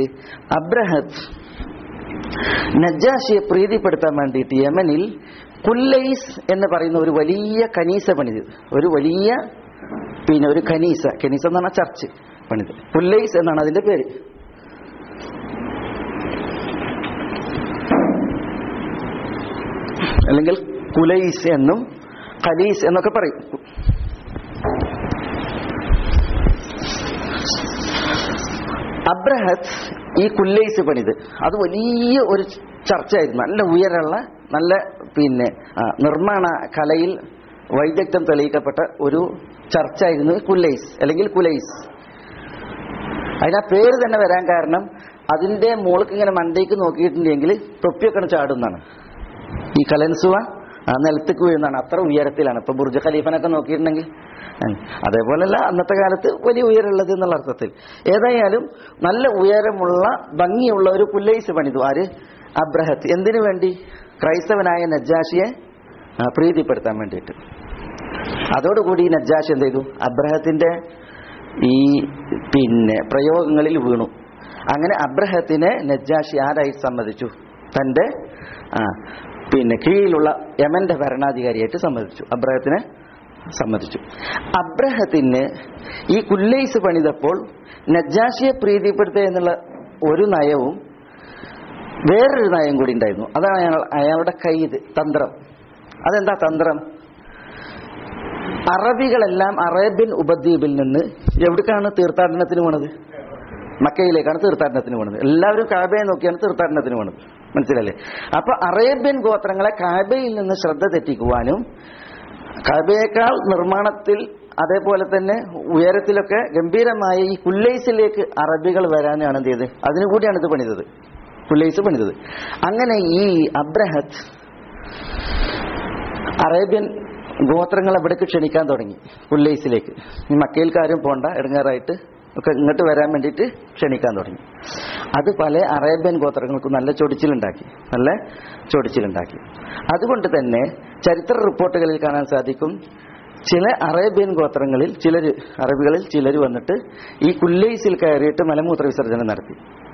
നജാഷിയെ പ്രീതിപ്പെടുത്താൻ വേണ്ടിയിട്ട് യമനിൽ കുല്ലൈസ് എന്ന് പറയുന്ന ഒരു വലിയ കനീസ പണിത്. ഒരു കനീസ എന്ന് പറഞ്ഞാൽ ചർച്ച് പണിത്. കുല്ലൈസ് എന്നാണ് അതിന്റെ പേര്. അല്ലെങ്കിൽ കുലൈസ് എന്നും ഖലീസ് എന്നൊക്കെ പറയും. അബ്രഹത്ത് ഈ കുല്ലൈസ് പണിത്. അത് വലിയ ഒരു ചർച്ചയായിരുന്നു. നല്ല ഉയരമുള്ള, നല്ല നിർമ്മാണ കലയിൽ വൈദഗ്ധ്യം തെളിയിക്കപ്പെട്ട ഒരു ചർച്ചായിരുന്നു കുല്ലൈസ് അല്ലെങ്കിൽ കുലൈസ്. അതിനാ പേര് തന്നെ വരാൻ കാരണം അതിന്റെ മുകൾക്ക് ഇങ്ങനെ മണ്ടയ്ക്ക് നോക്കിയിട്ടുണ്ടെങ്കിൽ തൊപ്പിയൊക്കെ ചാടുന്നതാണ്. ഈ കലൻസുവ നിലത്തേക്ക് വീഴുന്നതാണ്. അത്ര ഉയരത്തിലാണ്. ഇപ്പൊ ബുർജ് ഖലീഫനൊക്കെ നോക്കിയിട്ടുണ്ടെങ്കിൽ അതേപോലെയല്ല അന്നത്തെ കാലത്ത് വലിയ ഉയരമുള്ളത് എന്നുള്ള അർത്ഥത്തിൽ. ഏതായാലും നല്ല ഉയരമുള്ള ഭംഗിയുള്ള ഒരു കുല്ലൈസ് പണിതു. ആര്? അബ്രഹത്ത്. എന്തിനു വേണ്ടി? ക്രൈസ്തവനായ നജാഷിയെ പ്രീതിപ്പെടുത്താൻ വേണ്ടിയിട്ട്. അതോടുകൂടി നജാഷി എന്ത് ചെയ്തു, അബ്രഹത്തിന്റെ ഈ പ്രയോഗങ്ങളിൽ വീണു. അങ്ങനെ അബ്രഹത്തിനെ നജാഷി ആരായി സമ്മതിച്ചു? തൻ്റെ പിന്നെ കീഴിലുള്ള യമന്റെ ഭരണാധികാരിയായിട്ട് അബ്രഹത്തിനെ സമ്മതിച്ചു. അബ്രഹത്തിന് ഈ കുല്ലൈസ് പണിതപ്പോൾ നജ്ജാഷിയെ പ്രീതിപ്പെടുത്തുക എന്നുള്ള ഒരു നയവും വേറൊരു നയം കൂടി ഉണ്ടായിരുന്നു. അതാണ് അയാളുടെ തന്ത്രം. അതെന്താ തന്ത്രം? അറബികളെല്ലാം അറേബ്യൻ ഉപദ്വീപിൽ നിന്ന് എവിടേക്കാണ് തീർത്ഥാടനത്തിന് പോണത്? മക്കയിലേക്കാണ് തീർത്ഥാടനത്തിന് പോണത്. എല്ലാവരും കാബയെ നോക്കിയാണ് തീർത്ഥാടനത്തിന് പോണത്. മനസ്സിലല്ലേ? അപ്പൊ അറേബ്യൻ ഗോത്രങ്ങളെ കാബയിൽ നിന്ന് ശ്രദ്ധ തെറ്റിക്കുവാനും കാബയേക്കാൾ നിർമ്മാണത്തിൽ അതേപോലെ തന്നെ ഉയരത്തിലൊക്കെ ഗംഭീരമായ ഈ കുല്ലൈസിലേക്ക് അറബികൾ വരാനാണ് എന്ത് ചെയ്ത് അതിനുകൂടിയാണ് ഇത് പണിതത്, കുല്ലൈസ് പണിതത്. അങ്ങനെ ഈ അബ്രഹത്ത് അറേബ്യൻ ഗോത്രങ്ങൾ എവിടേക്ക് ക്ഷണിക്കാൻ തുടങ്ങി? കുല്ലൈസിലേക്ക്. ഈ മക്കയിൽക്കാരും പോണ്ട, ഇടങ്ങാറായിട്ട് ഒക്കെ ഇങ്ങോട്ട് വരാൻ വേണ്ടിയിട്ട് ക്ഷണിക്കാൻ തുടങ്ങി. അത് പല അറേബ്യൻ ഗോത്രങ്ങൾക്കും നല്ല ചൊടിച്ചിലുണ്ടാക്കി. അതുകൊണ്ട് തന്നെ ചരിത്ര റിപ്പോർട്ടുകളിൽ കാണാൻ സാധിക്കും, ചില അറേബ്യൻ ഗോത്രങ്ങളിൽ അറബികളിൽ ചിലർ വന്നിട്ട് ഈ കുല്ലൈസിൽ കയറിയിട്ട് മലമൂത്ര വിസർജനം നടത്തി.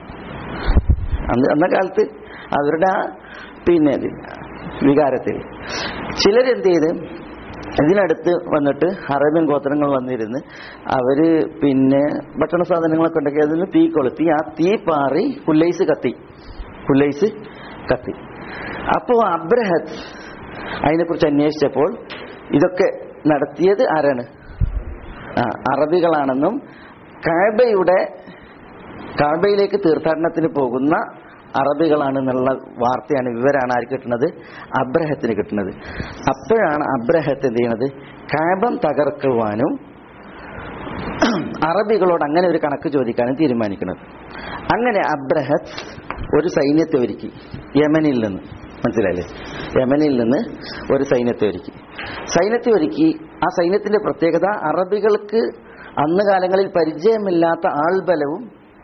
അന്ന കാലത്ത് അവരുടെ പിന്നെ വികാരത്തിൽ ചിലരെന്ത് ചെയ്ത് ഇതിനടുത്ത് വന്നിട്ട് അറേബ്യൻ ഗോത്രങ്ങൾ വന്നിരുന്ന് അവര് പിന്നെ ഭക്ഷണ സാധനങ്ങളൊക്കെ ഉണ്ടാക്കി അതിന് തീ കൊളുത്തി. ആ തീ പാറി കുല്ലൈസ് കത്തി. അപ്പോൾ അബ്രഹത്ത് അതിനെക്കുറിച്ച് അന്വേഷിച്ചപ്പോൾ ഇതൊക്കെ നടത്തിയത് ആരാണ്? അറബികളാണെന്നും കാബയിലേക്ക് തീർത്ഥാടനത്തിന് പോകുന്ന അറബികളാണെന്നുള്ള വാർത്തയാണ്, വിവരമാണ് ആർക്ക് കിട്ടുന്നത്? അബ്രഹത്തിന് കിട്ടുന്നത്. അപ്പോഴാണ് അബ്രഹത്ത് എന്ത് ചെയ്യുന്നത്? കാബം തകർക്കുവാനും അറബികളോട് അങ്ങനെ ഒരു കണക്ക് ചോദിക്കാനും തീരുമാനിക്കുന്നത്. അങ്ങനെ അബ്രഹത്ത് ഒരു സൈന്യത്തെ ഒരുക്കി യമനിൽ നിന്ന്. മനസ്സിലായില്ലേ? യമനിൽ നിന്ന് ഒരു സൈന്യത്തെ ഒരുക്കി. ആ സൈന്യത്തിന്റെ പ്രത്യേകത അറബികൾക്ക് അന്ന് കാലങ്ങളിൽ പരിചയമില്ലാത്ത ആൾബലവും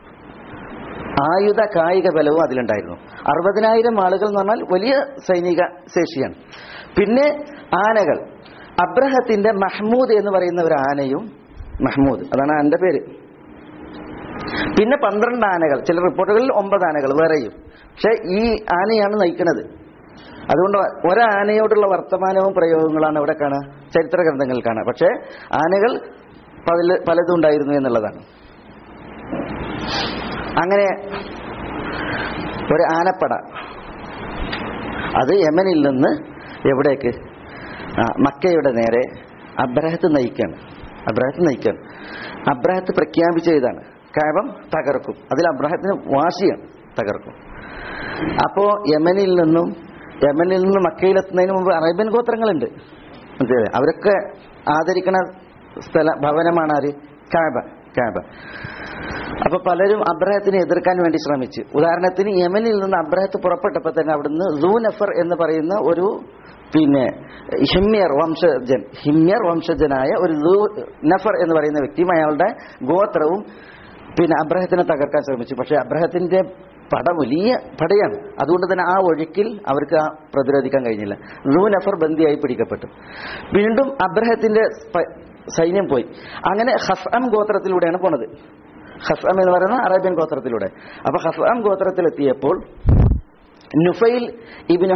ആയുധ കായിക ബലവും അതിലുണ്ടായിരുന്നു. 60,000 ആളുകൾ എന്ന് പറഞ്ഞാൽ വലിയ സൈനിക ശേഷിയാണ്. പിന്നെ ആനകൾ, അബ്രഹത്തിന്റെ മഹ്മൂദ് എന്ന് പറയുന്ന ഒരു ആനയും, മഹ്മൂദ് അതാണ് ആനന്റെ പേര്. പിന്നെ 12 ആനകൾ, ചില റിപ്പോർട്ടുകളിൽ 9 ആനകൾ വേറെയും. പക്ഷെ ഈ ആനയാണ് നയിക്കുന്നത്. അതുകൊണ്ട് ഒരാനയോടുള്ള വർത്തമാനവും പ്രയോഗങ്ങളാണ് ഇവിടെ കാണുക, ചരിത്ര ഗ്രന്ഥങ്ങളിൽ കാണുക. പക്ഷെ ആനകൾ പലതും ഉണ്ടായിരുന്നു എന്നുള്ളതാണ്. അങ്ങനെ ഒരു ആനപ്പട അത് യമനിൽ നിന്ന് എവിടേക്ക്? മക്കയുടെ നേരെ അബ്രഹത്ത് നയിക്കാണ്. അബ്രഹത്ത് പ്രഖ്യാപിച്ച ഇതാണ്, കാബം തകർക്കും. അതിൽ അബ്രഹത്തിന് വാശിയാണ്, തകർക്കും. അപ്പോ യമനിൽ നിന്ന് മക്കയിലെത്തുന്നതിന് മുമ്പ് അറേബ്യൻ ഗോത്രങ്ങളുണ്ട്. മനസ്സിലായി? അവരൊക്കെ ആദരിക്കണ ഭവനമാണ് ആര്? കാബ. അപ്പൊ പലരും അബ്രഹത്തിനെ എതിർക്കാൻ വേണ്ടി ശ്രമിച്ചു. ഉദാഹരണത്തിന് യമനിൽ നിന്ന് അബ്രഹത്ത് പുറപ്പെട്ടപ്പോൾ തന്നെ അവിടുന്ന് സൂനഫർ എന്ന് പറയുന്ന ഒരു പിന്നെ ഹിമ്യർ വംശജനായ ഒരു നഫർ എന്ന് പറയുന്ന വ്യക്തിയും അയാളുടെ ഗോത്രവും പിന്നെ അബ്രഹത്തിനെ തകർക്കാൻ ശ്രമിച്ചു. പക്ഷെ അബ്രഹത്തിന്റെ പട വലിയ പടയാണ്. അതുകൊണ്ട് തന്നെ ആ ഒഴുക്കിൽ അവർക്ക് പ്രതിരോധിക്കാൻ കഴിഞ്ഞില്ല. സൂനഫർ ബന്ദിയായി പിടിക്കപ്പെട്ടു. വീണ്ടും അബ്രഹത്തിന്റെ സൈന്യം പോയി. അങ്ങനെ ഹസ്അം ഗോത്രത്തിലൂടെയാണ് പോണത്. ഹസ്അം എന്ന് പറയുന്ന അറേബ്യൻ ഗോത്രത്തിലൂടെ. അപ്പൊ ഹസ്അം ഗോത്രത്തിലെത്തിയപ്പോൾ നുഫൈൽ ഇബ്നു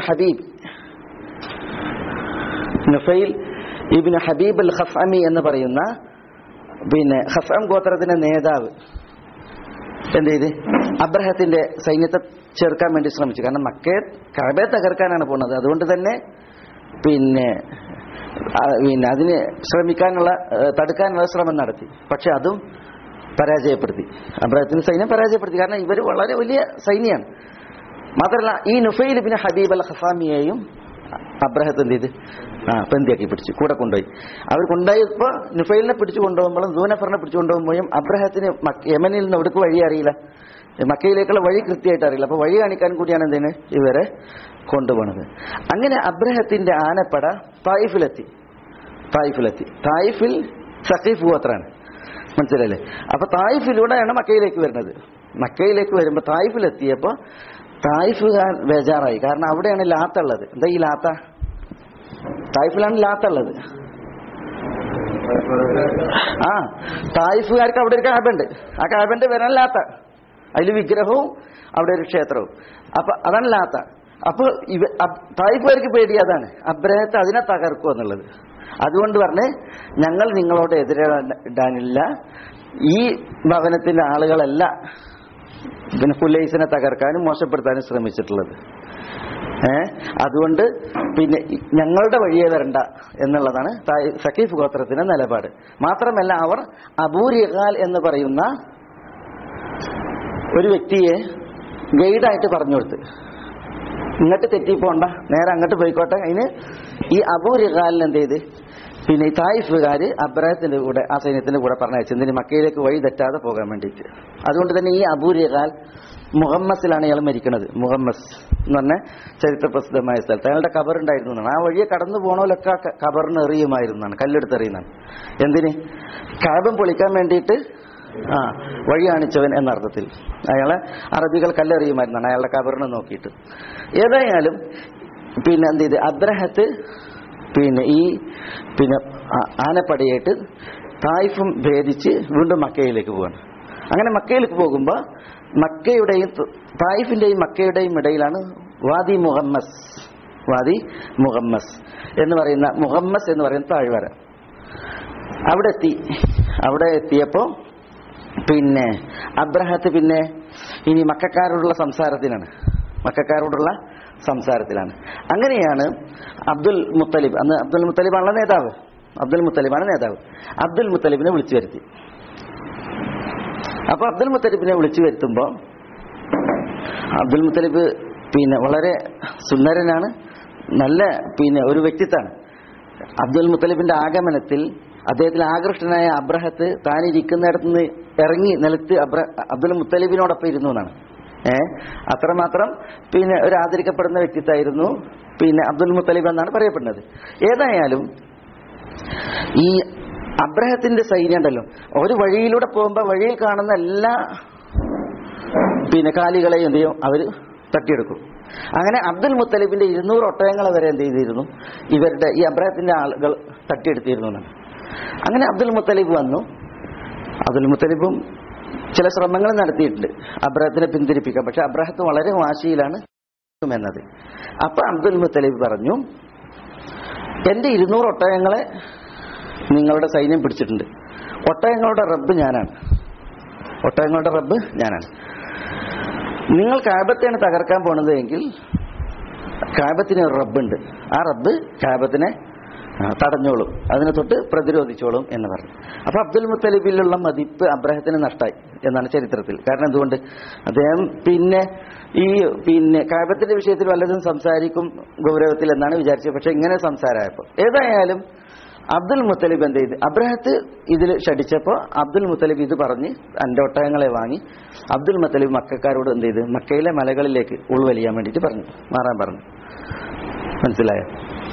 ഹബീബ് അൽ ഖസ്അമി എന്ന് പറയുന്ന പിന്നെ ഹസ്അം ഗോത്രത്തിന്റെ നേതാവ് എന്ത് ചെയ്ത് അബ്രഹത്തിന്റെ സൈന്യത്തെ ചേർക്കാൻ വേണ്ടി ശ്രമിച്ചു. കാരണം കഅബയെ തകർക്കാനാണ് പോകുന്നത്. അതുകൊണ്ട് തന്നെ പിന്നെ അതിന് തടുക്കാനുള്ള ശ്രമം നടത്തി. പക്ഷെ അതും പരാജയപ്പെടുത്തി. അബ്രഹത്തിന്റെ സൈന്യം പരാജയപ്പെടുത്തി. കാരണം ഇവർ വളരെ വലിയ സൈന്യമാണ്. മാത്രമല്ല ഈ നുഫൈൽ ഇബ്നു ഹബീബ് അൽ ഖസാമിയെയും അബ്രഹത്ത് എന്ത് ചെയ്ത് ബന്ദിയാക്കി പിടിച്ചു, കൂടെ കൊണ്ടുപോയി. അവർ കൊണ്ടുപോയപ്പോൾ നുഫൈലിനെ പിടിച്ചു കൊണ്ടുപോകുമ്പോഴും സൂനഫറിനെ പിടിച്ചു കൊണ്ടുപോകുമ്പോഴും അബ്രഹത്തിന് യമനിൽ നിന്ന് എവിടേക്ക് വഴി അറിയില്ല, മക്കയിലേക്കുള്ള വഴി കൃത്യമായിട്ട് അറിയില്ല. അപ്പൊ വഴി കാണിക്കാൻ കൂടിയാണ് എന്തിന് ഇവരെ കൊണ്ടുപോകുന്നത്. അങ്ങനെ അബ്രഹത്തിന്റെ ആനപ്പട തായിഫിലെത്തി. തായിഫിൽ സഖീഫ് ഗോത്രാണ്. മനസ്സിലല്ലേ? അപ്പൊ തായിഫിലൂടെയാണ് മക്കയിലേക്ക് വരുന്നത്. മക്കയിലേക്ക് വരുമ്പോൾ തായിഫിലെത്തിയപ്പോ തായിഫുകാർ ബേജാറായി. കാരണം അവിടെയാണ് ലാത്ത ഉള്ളത്. എന്താ ഈ ലാത്ത? തായിഫിലാണ് ലാത്ത ഉള്ളത്. തായിഫുകാർക്ക് അവിടെ ഒരു കാബുണ്ട്. ആ കാബന്റെ പേരാണ് ലാത്ത. അതിൽ വിഗ്രഹവും അവിടെ ഒരു ക്ഷേത്രവും. അപ്പൊ അതാണ് ലാത്ത. അപ്പൊ തായിഫുകാർക്ക് പേടി അതാണ്, അബ്രഹത്തെ അതിനെ തകർക്കുക എന്നുള്ളത്. അതുകൊണ്ട് പറഞ്ഞ് ഞങ്ങൾ നിങ്ങളോട് എതിരിടാനില്ല, ഈ ഭവനത്തിന്റെ ആളുകളല്ല പിന്നെ ഖുലൈസിനെ തകർക്കാനും മോശപ്പെടുത്താനും ശ്രമിച്ചിട്ടുള്ളത്. അതുകൊണ്ട് പിന്നെ ഞങ്ങളുടെ വഴിയെ വരണ്ട എന്നുള്ളതാണ് സഖീഫ് ഗോത്രത്തിന്റെ നിലപാട്. മാത്രമല്ല അവർ അബൂ റിഗാൽ എന്ന് പറയുന്ന ഒരു വ്യക്തിയെ ഗൈഡായിട്ട് പറഞ്ഞു കൊടുത്ത്, ഇങ്ങോട്ട് തെറ്റിപ്പോണ്ട, നേരെ അങ്ങോട്ട് പോയിക്കോട്ടെ. അതിന് ഈ അബൂ റിഗാലിന് എന്ത് ചെയ്ത് പിന്നെ ഈ തായിഫുകാര് അബ്രഹത്തിന്റെ കൂടെ ആ സൈന്യത്തിന്റെ കൂടെ പറഞ്ഞയച്ചു, എന്തിന് മക്കയിലേക്ക് വഴി തെറ്റാതെ പോകാൻ വേണ്ടിയിട്ട്. അതുകൊണ്ട് തന്നെ ഈ അബൂ റിഗാൽ മുഹമ്മസിലാണ് ഇയാൾ മരിക്കുന്നത്. മുഹമ്മസ് എന്ന് പറഞ്ഞ ചരിത്ര പ്രസിദ്ധമായ സ്ഥലത്ത് അയാളുടെ കബറുണ്ടായിരുന്നു എന്നാണ്. ആ വഴിയെ കടന്നു പോണോലൊക്കെ കബറിന് എറിയുമായിരുന്നാണ്, കല്ലെടുത്തെറിയുന്നതാണ്. എന്തിന്? കഅബം പൊളിക്കാൻ വേണ്ടിയിട്ട് വഴി കാണിച്ചവൻ എന്ന അർത്ഥത്തിൽ അയാളെ അറബികൾ കല്ലെറിയുമായിരുന്നാണ് അയാളുടെ കബറിനെ നോക്കിയിട്ട്. ഏതായാലും പിന്നെ എന്ത് ചെയ്ത് അബ്രഹത്ത് പിന്നെ ആനപ്പടയായിട്ട് തായിഫും ഭേദിച്ച് വീണ്ടും മക്കയിലേക്ക് പോവാണ്. അങ്ങനെ മക്കയിലേക്ക് പോകുമ്പോൾ മക്കയുടെയും തായിഫിന്റെയും മക്കയുടെയും ഇടയിലാണ് വാദി മുഹമ്മസ് എന്ന് പറയുന്ന താഴ്വര. അവിടെ എത്തിയപ്പോൾ പിന്നെ അബ്രഹത്ത് പിന്നെ ഇനി മക്കാരോടുള്ള സംസാരത്തിലാണ്. അങ്ങനെയാണ് അബ്ദുൽ മുത്തലിബാണുള്ള നേതാവ്. അബ്ദുൽ മുത്തലിബിനെ വിളിച്ചു വരുത്തി. അപ്പൊ അബ്ദുൽ മുത്തലിബിനെ വിളിച്ചു വരുത്തുമ്പോൾ അബ്ദുൽ മുത്തലിബ് പിന്നെ വളരെ സുന്ദരനാണ്, നല്ല പിന്നെ ഒരു വ്യക്തിത്വമാണ്. അബ്ദുൽ മുത്തലിബിന്റെ ആഗമനത്തിൽ അദ്ദേഹത്തിൽ ആകൃഷ്ടനായ അബ്രഹത്ത് താനിരിക്കുന്നിടത്ത് നിന്ന് ഇറങ്ങി നിലത്ത് അബ്ദുൽ മുത്തലിബിനോടൊപ്പം ഇരുന്നു എന്നാണ്. അത്രമാത്രം പിന്നെ ഒരു ആദരിക്കപ്പെടുന്ന വ്യക്തിത്വമായിരുന്നു പിന്നെ അബ്ദുൽ മുത്തലിബ് എന്നാണ് പറയപ്പെടുന്നത്. ഏതായാലും ഈ അബ്രഹത്തിന്റെ സൈന്യം ഉണ്ടല്ലോ, ഒരു വഴിയിലൂടെ പോകുമ്പോൾ വഴിയിൽ കാണുന്ന എല്ലാ പിന്നെ കാലികളെയും എന്ത് ചെയ്യും, അവർ തട്ടിയെടുക്കും. അങ്ങനെ അബ്ദുൽ മുത്തലിബിന്റെ 200 ഒട്ടകങ്ങളെ വരെ എന്ത് ചെയ്തിരുന്നു, ഇവരുടെ ഈ അബ്രഹത്തിന്റെ ആളുകൾ തട്ടിയെടുത്തിരുന്നു എന്നാണ്. അങ്ങനെ അബ്ദുൽ മുത്തലിബ് വന്നു. അബ്ദുൽ മുത്തലിബും ചില ശ്രമങ്ങൾ നടത്തിയിട്ടുണ്ട് അബ്രഹത്തിനെ പിന്തിരിപ്പിക്കാൻ. പക്ഷെ അബ്രഹത്ത് വളരെ വാശിയിലാണ് എന്നത്. അപ്പൊ അബ്ദുൽ മുത്തലിബ് പറഞ്ഞു, എന്റെ 200 ഒട്ടകങ്ങളെ നിങ്ങളുടെ സൈന്യം പിടിച്ചിട്ടുണ്ട്. ഒട്ടകങ്ങളുടെ റബ്ബ് ഞാനാണ്. നിങ്ങൾ കഅബത്തെയാണ് തകർക്കാൻ പോണത് എങ്കിൽ കഅബത്തിന് ഒരു റബ്ബുണ്ട്, ആ റബ്ബ് കഅബത്തിനെ തടഞ്ഞോളും, അതിനെ തൊട്ട് പ്രതിരോധിച്ചോളും എന്ന് പറഞ്ഞു. അപ്പൊ അബ്ദുൽ മുത്തലിബിലുള്ള മതിപ്പ് അബ്രഹത്തിന് നഷ്ടമായി എന്നാണ് ചരിത്രത്തിൽ. കാരണം എന്തുകൊണ്ട്? അദ്ദേഹം പിന്നെ കഅബത്തിന്റെ വിഷയത്തിൽ വല്ലതും സംസാരിക്കും ഗൗരവത്തിൽ എന്നാണ് വിചാരിച്ചത്. പക്ഷെ ഇങ്ങനെ സംസാരമായപ്പോൾ ഏതായാലും അബ്ദുൽ മുത്തലിബ് എന്ത് ചെയ്ത്, അബ്രഹത്ത് ഇതിൽ ക്ഷണിച്ചപ്പോൾ അബ്ദുൽ മുത്തലിബ് ഇത് പറഞ്ഞ് എൻ്റെ ഒട്ടകങ്ങളെ വാങ്ങി അബ്ദുൽ മുത്തലിബ് മക്കാരോട് എന്ത് ചെയ്ത് മക്കയിലെ മലകളിലേക്ക് ഉൾവലിയാൻ വേണ്ടിയിട്ട് മാറാൻ പറഞ്ഞു. മനസ്സിലായോ?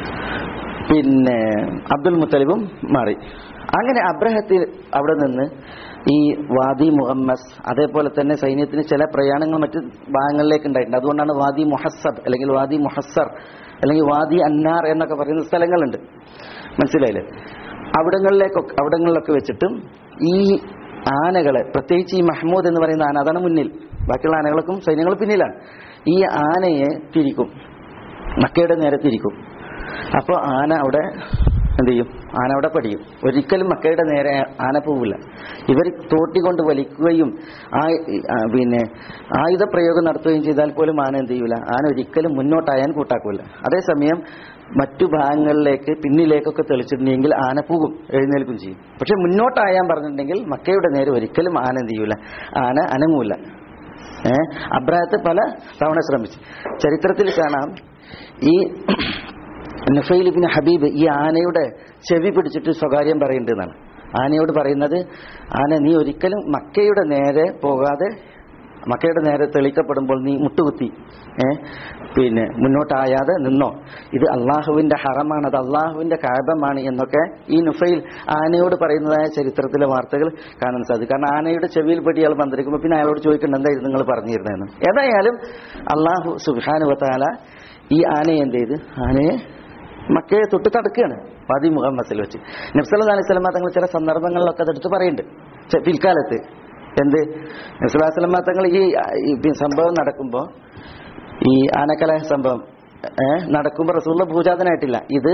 പിന്നെ അബ്ദുൽ മുത്തലിബും മാറി. അങ്ങനെ അബ്രഹത്തിൽ അവിടെ നിന്ന് ഈ വാദി മുഹമ്മസ്, അതേപോലെ തന്നെ സൈന്യത്തിന് ചില പ്രയാണങ്ങൾ മറ്റ് ഭാഗങ്ങളിലേക്ക് ഉണ്ടായിട്ടുണ്ട്. അതുകൊണ്ടാണ് വാദി മുഹസ്സബ് അല്ലെങ്കിൽ വാദി മുഹസ്സർ അല്ലെങ്കിൽ വാദി അന്നാർ എന്നൊക്കെ പറയുന്ന സ്ഥലങ്ങളുണ്ട്. മനസ്സിലായില്ലേ? അവിടങ്ങളിലൊക്കെ വെച്ചിട്ടും ഈ ആനകളെ, പ്രത്യേകിച്ച് ഈ മഹ്മൂദ് എന്ന് പറയുന്ന ആന, അതാണ് മുന്നിൽ, ബാക്കിയുള്ള ആനകൾക്കും സൈന്യങ്ങൾ പിന്നിലാണ്. ഈ ആനയെ തിരിക്കും, മക്കയുടെ നേരെ തിരിക്കും. അപ്പോൾ ആന അവിടെ എന്ത് ചെയ്യും? ആന അവിടെ പടിയും. ഒരിക്കലും മക്കയുടെ നേരെ ആന പോവില്ല. ഇവർ തോട്ടിക്കൊണ്ട് വലിക്കുകയും പിന്നെ ആയുധപ്രയോഗം നടത്തുകയും ചെയ്താൽ പോലും ആന എന്ത് ചെയ്യൂല, ആന ഒരിക്കലും മുന്നോട്ടായാൻ കൂട്ടാക്കൂല. അതേസമയം മറ്റു ഭാഗങ്ങളിലേക്ക് പിന്നിലേക്കൊക്കെ തെളിച്ചിട്ടുണ്ടെങ്കിൽ ആന പോകും, എഴുന്നേൽക്കും ചെയ്യും. പക്ഷെ മുന്നോട്ടായാൻ പറഞ്ഞിട്ടുണ്ടെങ്കിൽ മക്കയുടെ നേരെ ഒരിക്കലും ആന എന്ത് ചെയ്യൂല, ആന അനങ്ങൂല. അബ്രഹത്ത് പല തവണ ശ്രമിച്ചു. ചരിത്രത്തിൽ കാണാം, ഈ നുഫൈൽ ഇബ്നു ഹബീബ് ഈ ആനയുടെ ചെവി പിടിച്ചിട്ട് സ്വകാര്യം പറയുന്നുണ്ടെന്നാണ്. ആനയോട് പറയുന്നത്, ആന നീ ഒരിക്കലും മക്കയുടെ നേരെ പോകാതെ, മക്കയുടെ നേരെ തെളിക്കപ്പെടുമ്പോൾ നീ മുട്ടുകുത്തി പിന്നെ മുന്നോട്ടായാതെ നിന്നോ, ഇത് അള്ളാഹുവിന്റെ ഹറമാണ്, അത് അള്ളാഹുവിന്റെ കഅബമാണ് എന്നൊക്കെ ഈ നുഫൈൽ ആനയോട് പറയുന്നതായ ചരിത്രത്തിലെ വാർത്തകൾ കാണാൻ സാധിക്കും. കാരണം ആനയുടെ ചെവിയിൽ പെട്ടി അയാൾ മന്ത്രിക്കുമ്പോൾ പിന്നെ അയാളോട് ചോദിക്കേണ്ട എന്തായിരുന്നു നിങ്ങൾ പറഞ്ഞിരുന്നതെന്ന്. ഏതായാലും അള്ളാഹു സുബ്ഹാനഹു വ തആല ഈ ആനയെ എന്ത് ചെയ്ത്, ആനയെ മക്കയെ തൊട്ട് തടുക്കുകയാണ് വാദി മുഹമ്മസിൽ വെച്ച്. നബി സല്ലല്ലാഹു അലൈഹി വസല്ലം തങ്ങൾ ചില സന്ദർഭങ്ങളിലൊക്കെ അതെടുത്ത് പറയുന്നുണ്ട് പിൽക്കാലത്ത്. എന്ത് നബി സല്ലല്ലാഹു അലൈഹി വസല്ലം തങ്ങൾ ഈ സംഭവം നടക്കുമ്പോൾ, ഈ ആനക്കലഹ സംഭവം നടക്കുമ്പോൾ റസൂലുള്ള ഭൂജാതനായിട്ടില്ല. ഇത്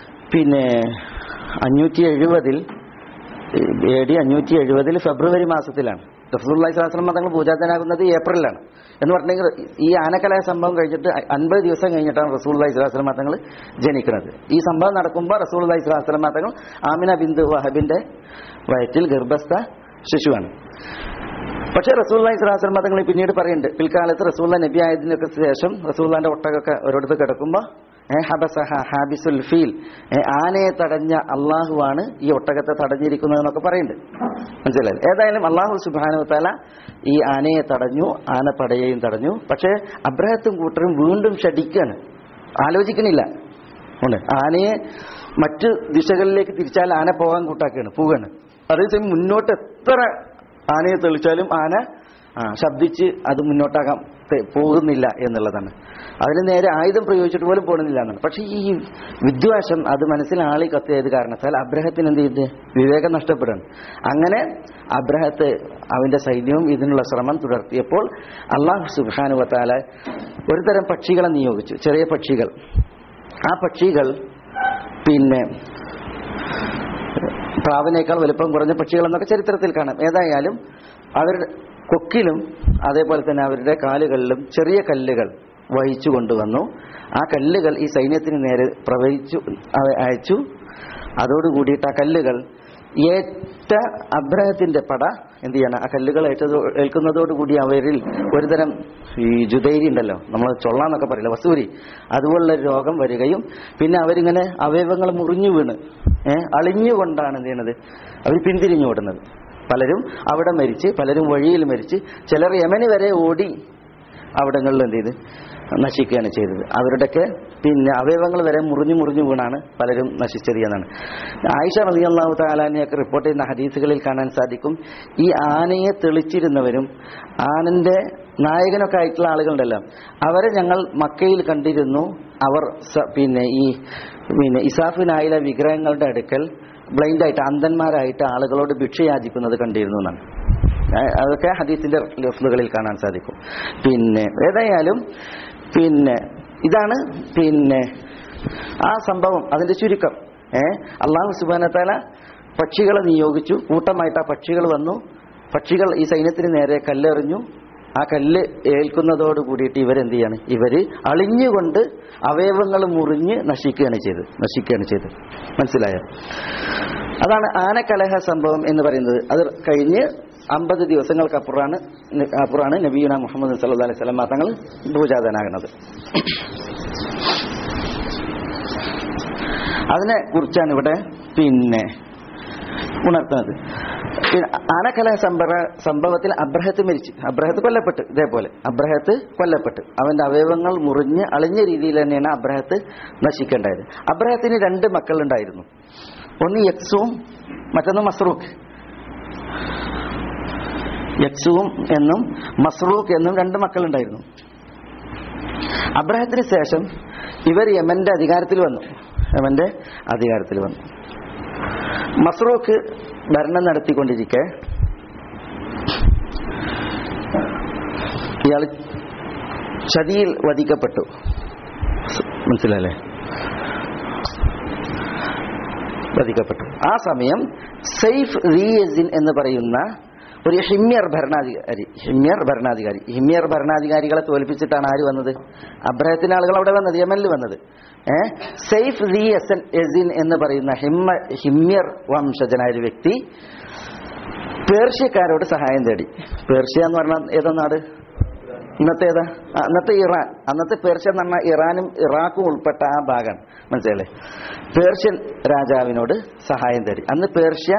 570 AD 570 ഫെബ്രുവരി മാസത്തിലാണ് റസൂലുള്ളാഹി സ്വല്ലല്ലാഹു അലൈഹി വസല്ലം തങ്ങൾ ഭൂജാതനാകുന്നത് ഏപ്രിലാണ്. എന്ന് പറഞ്ഞെങ്കിൽ ഈ ആനക്കലഹ സംഭവം കഴിഞ്ഞിട്ട് 50 ദിവസം കഴിഞ്ഞിട്ടാണ് റസൂലുള്ളാഹി സ്വല്ലല്ലാഹു അലൈഹി വസല്ലം തങ്ങൾ ജനിക്കുന്നത്. ഈ സംഭവം നടക്കുമ്പോൾ റസൂലുള്ളാഹി സ്വല്ലല്ലാഹു അലൈഹി വസല്ലം തങ്ങൾ ആമിന ബിന്ത് വഹബിന്റെ വയറ്റിൽ ഗർഭസ്ഥ ശിശുവാണ്. പക്ഷേ റസൂലുള്ളാഹി സ്വല്ലല്ലാഹു അലൈഹി വസല്ലം തങ്ങൾ പിന്നീട് പറയുന്നുണ്ട്, പിൽക്കാലത്ത് റസൂലുള്ള നബി ആയതിനൊക്കെ ശേഷം റസൂലുള്ളാഹിന്റെ ഒട്ടകമൊക്കെ ഒരിടത്ത് കിടക്കുമ്പോൾ ഹബസഹ ഹാബിസുൽ ഫീൽ, ആനയെ തടഞ്ഞ അള്ളാഹുവാണ് ഈ ഒട്ടകത്തെ തടഞ്ഞിരിക്കുന്നതെന്നൊക്കെ പറയുന്നുണ്ട്. മനസ്സിലായി? ഏതായാലും അള്ളാഹു സുബ്ഹാനഹു വ തആല ഈ ആനയെ തടഞ്ഞു, ആനപ്പടയെയും തടഞ്ഞു. പക്ഷേ അബ്രഹത്തും കൂട്ടരും വീണ്ടും ഷടിക്കാണ്, ആലോചിക്കണില്ല. ആനയെ മറ്റ് ദിശകളിലേക്ക് തിരിച്ചാൽ ആന പോകാൻ പോവുകയാണ്. അതേസമയം മുന്നോട്ട് എത്ര ആനയെ തെളിച്ചാലും ആന ശബ്ദിച്ച് അത് മുന്നോട്ടാകാൻ പോകുന്നില്ല എന്നുള്ളതാണ്. അതിന് നേരെ ആയുധം പ്രയോഗിച്ചിട്ട് പോലും പോകുന്നില്ല എന്നാണ്. പക്ഷെ ഈ വിദ്വേഷം അത് മനസ്സിൽ ആളി കത്തിയത് കാരണത്താൽ അബ്രഹത്തിന് എന്ത് ചെയ്ത് വിവേകം നഷ്ടപ്പെടുകയാണ്. അങ്ങനെ അബ്രഹത്ത് അവന്റെ സൈന്യവും ഇതിനുള്ള ശ്രമം തുടർത്തിയപ്പോൾ അല്ലാഹു സുബ്ഹാനഹു വ തആല ഒരുതരം പക്ഷികളെ നിയോഗിച്ചു, ചെറിയ പക്ഷികൾ. ആ പക്ഷികൾ പ്രാവിനേക്കാൾ വലുപ്പം കുറഞ്ഞ പക്ഷികൾ എന്നൊക്കെ ചരിത്രത്തിൽ കാണാം. ഏതായാലും അവരുടെ കൊക്കിലും അതേപോലെ തന്നെ അവരുടെ കാലുകളിലും ചെറിയ കല്ലുകൾ വഹിച്ചു കൊണ്ടുവന്നു. ആ കല്ലുകൾ ഈ സൈന്യത്തിന് നേരെ അയച്ചു. അതോടുകൂടിയിട്ട് ആ കല്ലുകൾ അബ്രഹത്തിന്റെ പട എന്ത് ചെയ്യണം, ആ കല്ലുകൾ ഏൽക്കുന്നതോടുകൂടി അവരിൽ ഒരുതരം ഈ ജുദൈരി ഉണ്ടല്ലോ, നമ്മൾ ചൊള്ളാന്നൊക്കെ പറയില്ല, വസൂരി, അതുപോലുള്ള രോഗം വരികയും പിന്നെ അവരിങ്ങനെ അവയവങ്ങൾ മുറിഞ്ഞു വീണ് അളിഞ്ഞുകൊണ്ടാണ് എന്ത് ചെയ്യണത്, അവർ പിന്തിരിഞ്ഞു ഓടുന്നത്. പലരും അവിടെ മരിച്ച്, പലരും വഴിയിൽ മരിച്ച്, ചിലർ യമന് വരെ ഓടി അവിടങ്ങളിൽ എന്ത് ചെയ്ത് നശിക്കുകയാണ് ചെയ്തത്. അവരുടെയൊക്കെ അവയവങ്ങൾ വരെ മുറിഞ്ഞു വീണാണ് പലരും നശിച്ചത് എന്നാണ് ആയിഷ റളിയല്ലാഹു തആല അൻഹയൊക്കെ റിപ്പോർട്ട് ചെയ്യുന്ന ഹദീസുകളിൽ കാണാൻ സാധിക്കും. ഈ ആനയെ തെളിച്ചിരുന്നവരും ആനന്റെ നായകനൊക്കെ ആയിട്ടുള്ള ആളുകളുണ്ടല്ലോ, അവരെ ഞങ്ങൾ മക്കയിൽ കണ്ടിരുന്നു. അവർ ഇസാഫിനായിലെ വിഗ്രഹങ്ങളുടെ അടുക്കൽ ബ്ലൈൻഡായിട്ട് അന്ധന്മാരായിട്ട് ആളുകളോട് ഭിക്ഷ യാചിക്കുന്നത് കണ്ടിരുന്നു എന്നാണ്. അതൊക്കെ ഹദീസിന്റെ ലഫ്ലുകളിൽ കാണാൻ സാധിക്കും. ഏതായാലും ഇതാണ് ആ സംഭവം, അതിന്റെ ചുരുക്കം. അല്ലാഹു സുബ്ഹാനഹു വ തആല പക്ഷികളെ നിയോഗിച്ചു, കൂട്ടമായിട്ട് ആ പക്ഷികൾ വന്നു. പക്ഷികൾ ഈ സൈന്യത്തിന് നേരെ കല്ലെറിഞ്ഞു. ആ കല്ല് ഏൽക്കുന്നതോട് കൂടിയിട്ട് ഇവരെന്ത് ചെയ്യാണ്, ഇവര് അളിഞ്ഞുകൊണ്ട് അവയവങ്ങൾ മുറിഞ്ഞ് നശിക്കുകയാണ് ചെയ്തത്. മനസ്സിലായോ? അതാണ് ആനക്കലഹ സംഭവം എന്ന് പറയുന്നത്. അത് കഴിഞ്ഞ് 50 ദിവസങ്ങൾക്കപ്പുറമാണ് നബിയുനാ മുഹമ്മദ് സല്ലല്ലാഹു അലൈഹി വസല്ലം തങ്ങൾ ഭൂജാതനാകുന്നത്. അതിനെ കുറിച്ചാണ് ഇവിടെ ഉണർത്തുന്നത്. ആനക്കലഹ സംഭവത്തിൽ അബ്രഹത്ത് കൊല്ലപ്പെട്ടു. ഇതേപോലെ അബ്രഹത്ത് കൊല്ലപ്പെട്ടു, അവന്റെ അവയവങ്ങൾ മുറിഞ്ഞ് അളിഞ്ഞ രീതിയിൽ തന്നെയാണ് അബ്രഹത്ത് നശിക്കേണ്ടായത്. അബ്രഹത്തിന് 2 മക്കളുണ്ടായിരുന്നു. ഒന്ന് യക്സൂം, മറ്റൊന്ന് മസ്റൂഖ്. യക്സൂം എന്നും മസ്റൂഖ് എന്നും 2 മക്കളുണ്ടായിരുന്നു. അബ്രഹത്തിന് ശേഷം ഇവർ യമന്റെ അധികാരത്തിൽ വന്നു. മസ്റൂഖ് ഭരണം നടത്തിക്കൊണ്ടിരിക്കെ ഇയാൾ ചതിയിൽ വധിക്കപ്പെട്ടു. മനസ്സിലല്ലേ? വധിക്കപ്പെട്ടു. ആ സമയം സൈഫ് റിയസിൻ എന്ന് പറയുന്ന ഒരു ഹിമ്യർ ഭരണാധികാരികളെ തോൽപ്പിച്ചിട്ടാണ് ആര് വന്നത്? അബ്രഹത്തിന്റെ ആളുകൾ അവിടെ വന്നത്, യമനിൽ വന്നത്. സൈഫ് റിയസിൻ എന്ന് പറയുന്ന ഹിമ്യർ വംശജനായ ഒരു വ്യക്തി പേർഷ്യക്കാരോട് സഹായം തേടി. പേർഷ്യ എന്ന് പറഞ്ഞാൽ ഏതാ നാട്? അന്നത്തെ ഇറാൻ. അന്നത്തെ പേർഷ്യ എന്ന് പറഞ്ഞാൽ ഇറാനും ഇറാഖും ഉൾപ്പെട്ട ആ ഭാഗമാണ്. മനസ്സിലല്ലേ? പേർഷ്യൻ രാജാവിനോട് സഹായം തേടി. അന്ന് പേർഷ്യ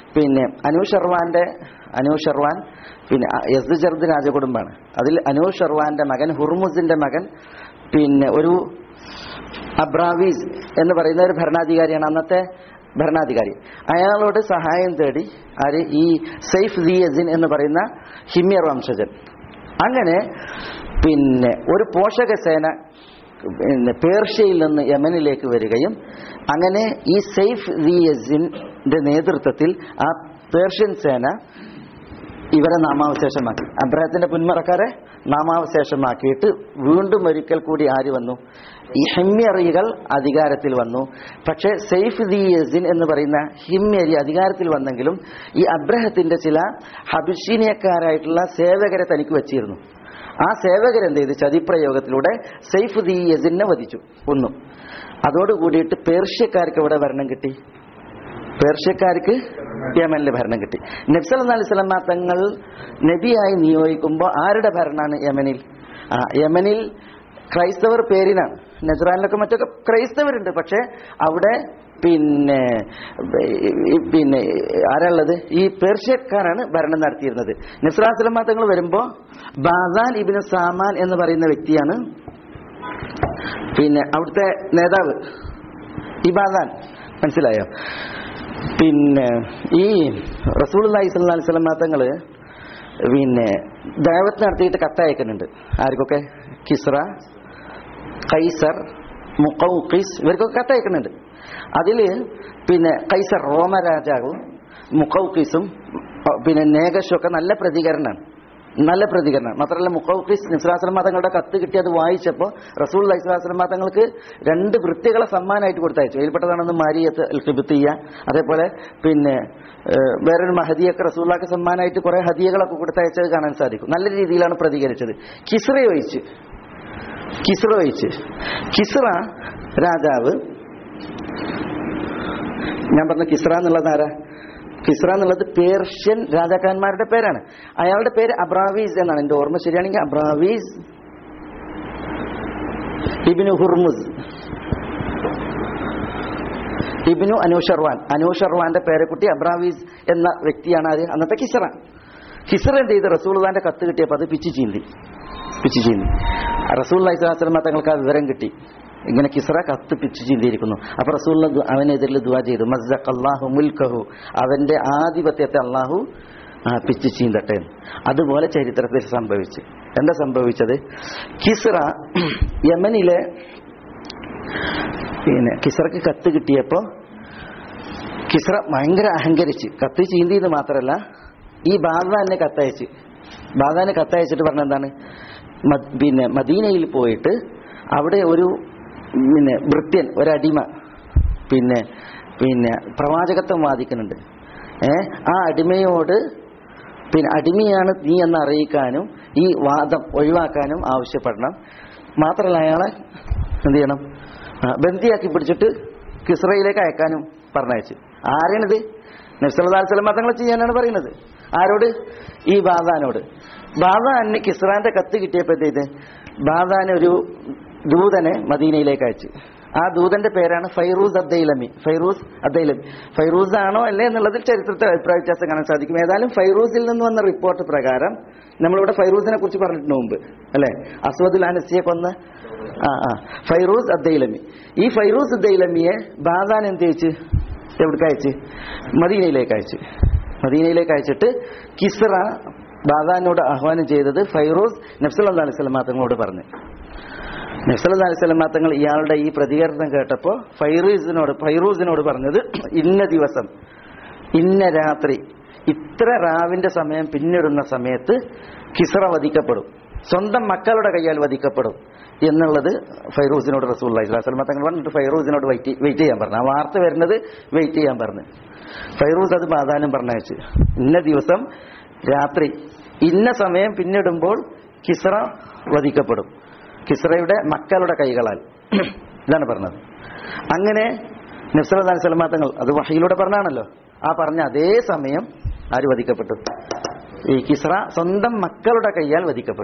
അനൂഷർവാൻ യസ്ദജർദ് രാജകുടുംബാണ്. അതിൽ അനൂഷർവാന്റെ മകൻ ഹുർമുസിന്റെ മകൻ ഒരു അബ്രാവീസ് എന്ന് പറയുന്ന ഒരു ഭരണാധികാരിയാണ്, അന്നത്തെ ഭരണാധികാരി. അയാളോട് സഹായം തേടി ആര്? ഈ സൈഫ് റിയസിൻ എന്ന് പറയുന്ന ഹിമ്യർ വംശജൻ. അങ്ങനെ ഒരു പോഷകസേന പേർഷ്യയിൽ നിന്ന് യമനിലേക്ക് വരികയും അങ്ങനെ ഈ സൈഫ് റിയസിന്റെ നേതൃത്വത്തിൽ ആ പേർഷ്യൻ സേന ഇവരെ നാമാവശേഷമാക്കി. അബ്രഹത്തിന്റെ പിന്മറക്കാരെ നാമാവശേഷമാക്കിയിട്ട് വീണ്ടും ഒരിക്കൽ കൂടി ആര് വന്നു? ഈ ഹിമ്യറികൾ അധികാരത്തിൽ വന്നു. പക്ഷേ സെയ്ഫ് ദി യസിൻ എന്ന് പറയുന്ന ഹിമ്യരി അധികാരത്തിൽ വന്നെങ്കിലും ഈ അബ്രഹത്തിന്റെ ചില ഹബിഷീനിയക്കാരായിട്ടുള്ള സേവകരെ തനിക്ക് വെച്ചിരുന്നു. ആ സേവകരെന്ത് ചെയ്ത് ചതിപ്രയോഗത്തിലൂടെ സെയ്ഫ് ദി യസിനെ വധിച്ചു, കൊന്നു. അതോടുകൂടിയിട്ട് പേർഷ്യക്കാർക്ക് ഇവിടെ ഭരണം കിട്ടി. പേർഷ്യക്കാർക്ക് യമനിൽ ഭരണം കിട്ടി. നബി സല്ലല്ലാഹു അലൈഹി വസല്ലം തങ്ങൾ നബിയായി നിയോഗിക്കുമ്പോൾ ആരുടെ ഭരണമാണ് യമനിൽ? യമനിൽ ക്രൈസ്തവർ പേരിനാണ്. നസ്രാനിലൊക്കെ മറ്റൊക്കെ ക്രൈസ്തവരുണ്ട്. പക്ഷെ അവിടെ പിന്നെ ആരാളുള്ളത്? ഈ പേർഷ്യക്കാരാണ് ഭരണം നടത്തിയിരുന്നത്. നബി സല്ലല്ലാഹു അലൈഹി വസല്ലം തങ്ങൾ വരുമ്പോൾ ബാസാൻ ഇബ്നു സാമാൻ എന്ന് പറയുന്ന വ്യക്തിയാണ് പിന്നെ അവിടുത്തെ നേതാവ്. ഈ ബാസാൻ മനസ്സിലായോ? പിന്നെ ഈ റസൂലുള്ളാഹി സ്വല്ലല്ലാഹു അലൈഹി വസല്ലം തങ്ങൾ പിന്നെ ദഅവത്ത് നടത്തിയിട്ട് കത്തയക്കുന്നുണ്ട്. ആർക്കൊക്കെ? കിസ്റ, കൈസർ, മുഖൗഖിസ്, ഇവർക്കൊക്കെ കത്തയക്കുന്നുണ്ട്. അതിൽ പിന്നെ കൈസർ റോമ രാജാവും മുഖൗഖിസും പിന്നെ നേഗഷും ഒക്കെ നല്ല പ്രതികരണമാണ്. മാത്രമല്ല മുഖൗഖിസ് നബി സല്ലല്ലാഹു അലൈഹി വസല്ലം തങ്ങളുടെ കത്ത് കിട്ടി അത് വായിച്ചപ്പോൾ റസൂലുള്ളാഹി സ്വല്ലല്ലാഹു അലൈഹി വസല്ലം തങ്ങൾക്ക് 2 വൃത്തികളെ സമ്മാനമായിട്ട് കൊടുത്തയച്ചു. അതിൽപ്പെട്ടതാണെന്ന് മാരിയത്ത് അൽ ഖിബ്തിയ്യ. അതേപോലെ പിന്നെ വേറൊരു മഹദിയൊക്കെ റസൂലുള്ളാഹിക്ക് സമ്മാനമായിട്ട് കുറെ ഹദിയകളൊക്കെ കൊടുത്തയച്ചത് കാണാൻ സാധിക്കും. നല്ല രീതിയിലാണ് പ്രതികരിച്ചത്. കിസ്റ രാജാവ്, ഞാൻ പറഞ്ഞ കിസ്റ എന്നുള്ളത് ആരാ? കിസ്റ എന്നുള്ളത് പേർഷ്യൻ രാജാക്കന്മാരുടെ പേരാണ്. അയാളുടെ പേര് അബ്രാവീസ് എന്നാണ്. എന്റെ ഓർമ്മ ശരിയാണെങ്കിൽ അബ്രാവീസ് ഇബ്നു ഹുർമുസ് ഇബ്നു അനൂഷർവാന്റെ പേരക്കുട്ടി അബ്രാവീസ് എന്ന വ്യക്തിയാണ് ആര്? അന്നത്തെ കിസ്റ. എന്ത് ചെയ്ത്? റസൂലുള്ളാഹിന്റെ കത്ത് കിട്ടിയപ്പോൾ അത് പിച്ചു ചീന്തി. റസൂലുള്ളാഹി സ്വല്ലല്ലാഹു അലൈഹി വസല്ലം തങ്ങൾക്ക് ആ വിവരം കിട്ടി, ഇങ്ങനെ കിസ്റ കത്ത് പിച്ചു ചീന്തിയിരിക്കുന്നു. അപ്പൊ റസൂലുള്ളാഹി അവനെതിരിൽ ദുആ ചെയ്തു, മസ്സഖല്ലാഹു മുൽക്കഹു, അവന്റെ ആധിപത്യത്തെ അള്ളാഹു പിച്ചു ചീന്തട്ടെ. അതുപോലെ ചരിത്രത്തിൽ സംഭവിച്ചു. എന്താ സംഭവിച്ചത്? കിസ്റ യമനിലെ പിന്നെ കിസ്റക്ക് കത്ത് കിട്ടിയപ്പോ കിസ്റ ഭയങ്കര അഹങ്കരിച്ച് കത്ത് ചീന്തിയെന്ന് മാത്രമല്ല ഈ ബാദാനെ കത്തയച്ചിട്ട് പറഞ്ഞെന്താണ്? പിന്നെ മദീനയിൽ പോയിട്ട് അവിടെ ഒരു പിന്നെ ഭൃത്യൻ, ഒരടിമ പിന്നെ പ്രവാചകത്വം വാദിക്കുന്നുണ്ട്. ആ അടിമയോട് പിന്നെ അടിമയാണ് നീ എന്ന് അറിയിക്കാനും ഈ വാദം ഒഴിവാക്കാനും ആവശ്യപ്പെടണം. മാത്രമല്ല അയാളെ എന്ത് ചെയ്യണം? ബന്ദിയാക്കി പിടിച്ചിട്ട് കിസ്റയിലേക്ക് അയക്കാനും പറഞ്ഞയച്ചു. ആരാണിത്? നബി സല്ലല്ലാഹു അലൈഹി വസല്ലം തങ്ങൾ ചെയ്യാനാണ് പറയുന്നത്. ആരോട്? ഈ ബാദാനോട്. ബാദാന് കിസ്റാന്റെ കത്ത് കിട്ടിയപ്പോഴത്തേത് ബാദാൻ ഒരു ദൂതനെ മദീനയിലേക്ക് അയച്ചു. ആ ദൂതന്റെ പേരാണ് ഫൈറൂസ് അദ്ദൈലമി. ഫൈറൂസ് ആണോ അല്ലേ എന്നുള്ളതിൽ ചരിത്രത്തിൽ അഭിപ്രായ വ്യത്യാസം കാണാൻ സാധിക്കും. ഏതായാലും ഫൈറൂസിൽ നിന്ന് വന്ന റിപ്പോർട്ട് പ്രകാരം, നമ്മളിവിടെ ഫൈറൂസിനെ കുറിച്ച് പറഞ്ഞിട്ടുണ്ട് മുമ്പ് അല്ലെ, അസ്വദുൽ അനസിയെ കൊന്ന ഫൈറൂസ് അദ്ദൈലമി. ഈ ഫൈറൂസ് അദ്ദൈലമിയെ ബാദാൻ എന്ത് ചെയ്യിച്ച് എവിടേക്ക് അയച്ച്? മദീനയിലേക്ക് അയച്ചിട്ട് കിസ്റ ബാദാനോട് ആഹ്വാനം ചെയ്തത് ഫൈറൂസ് നബി സല്ലല്ലാഹു അലൈഹി വസല്ലം തങ്ങളോട് പറഞ്ഞു. നബി സല്ലല്ലാഹു അലൈഹി വസല്ലം തങ്ങൾ ഇയാളുടെ ഈ പ്രതികരണം കേട്ടപ്പോൾ ഫൈറൂസിനോട് പറഞ്ഞത്, ഇന്ന ദിവസം ഇന്ന രാത്രി ഇത്ര രാവിന്റെ സമയം പിന്നിടുന്ന സമയത്ത് കിസ്റ വധിക്കപ്പെടും, സ്വന്തം മക്കളുടെ കയ്യാൽ വധിക്കപ്പെടും എന്നുള്ളത് ഫൈറൂസിനോട് റസൂലുള്ളാഹി സ്വല്ലല്ലാഹു അലൈഹി വസല്ലം തങ്ങൾ പറഞ്ഞിട്ട് ഫൈറൂസിനോട് വെയിറ്റ് ചെയ്യാൻ പറഞ്ഞു. ആ വാർത്ത വരുന്നത് വെയിറ്റ് ചെയ്യാൻ പറഞ്ഞു. ഫൈറൂസ് അത് ബാദാനും പറഞ്ഞയച്ചു. ഇന്ന ദിവസം രാത്രി ഇന്ന സമയം പിന്നിടുമ്പോൾ കിസ്റ വധിക്കപ്പെടും, കിസ്റയുടെ മക്കളുടെ കൈകളാൽ. ഇതാണ് പറഞ്ഞത്. അങ്ങനെ നബി സല്ലല്ലാഹു അലൈഹി വസല്ലം തങ്ങൾ അത് വഹയിലൂടെ പറഞ്ഞാണല്ലോ. ആ പറഞ്ഞ അതേ സമയം ആര് വധിക്കപ്പെട്ടു? ഈ കിസ്റ സ്വന്തം മക്കളുടെ കൈയാൽ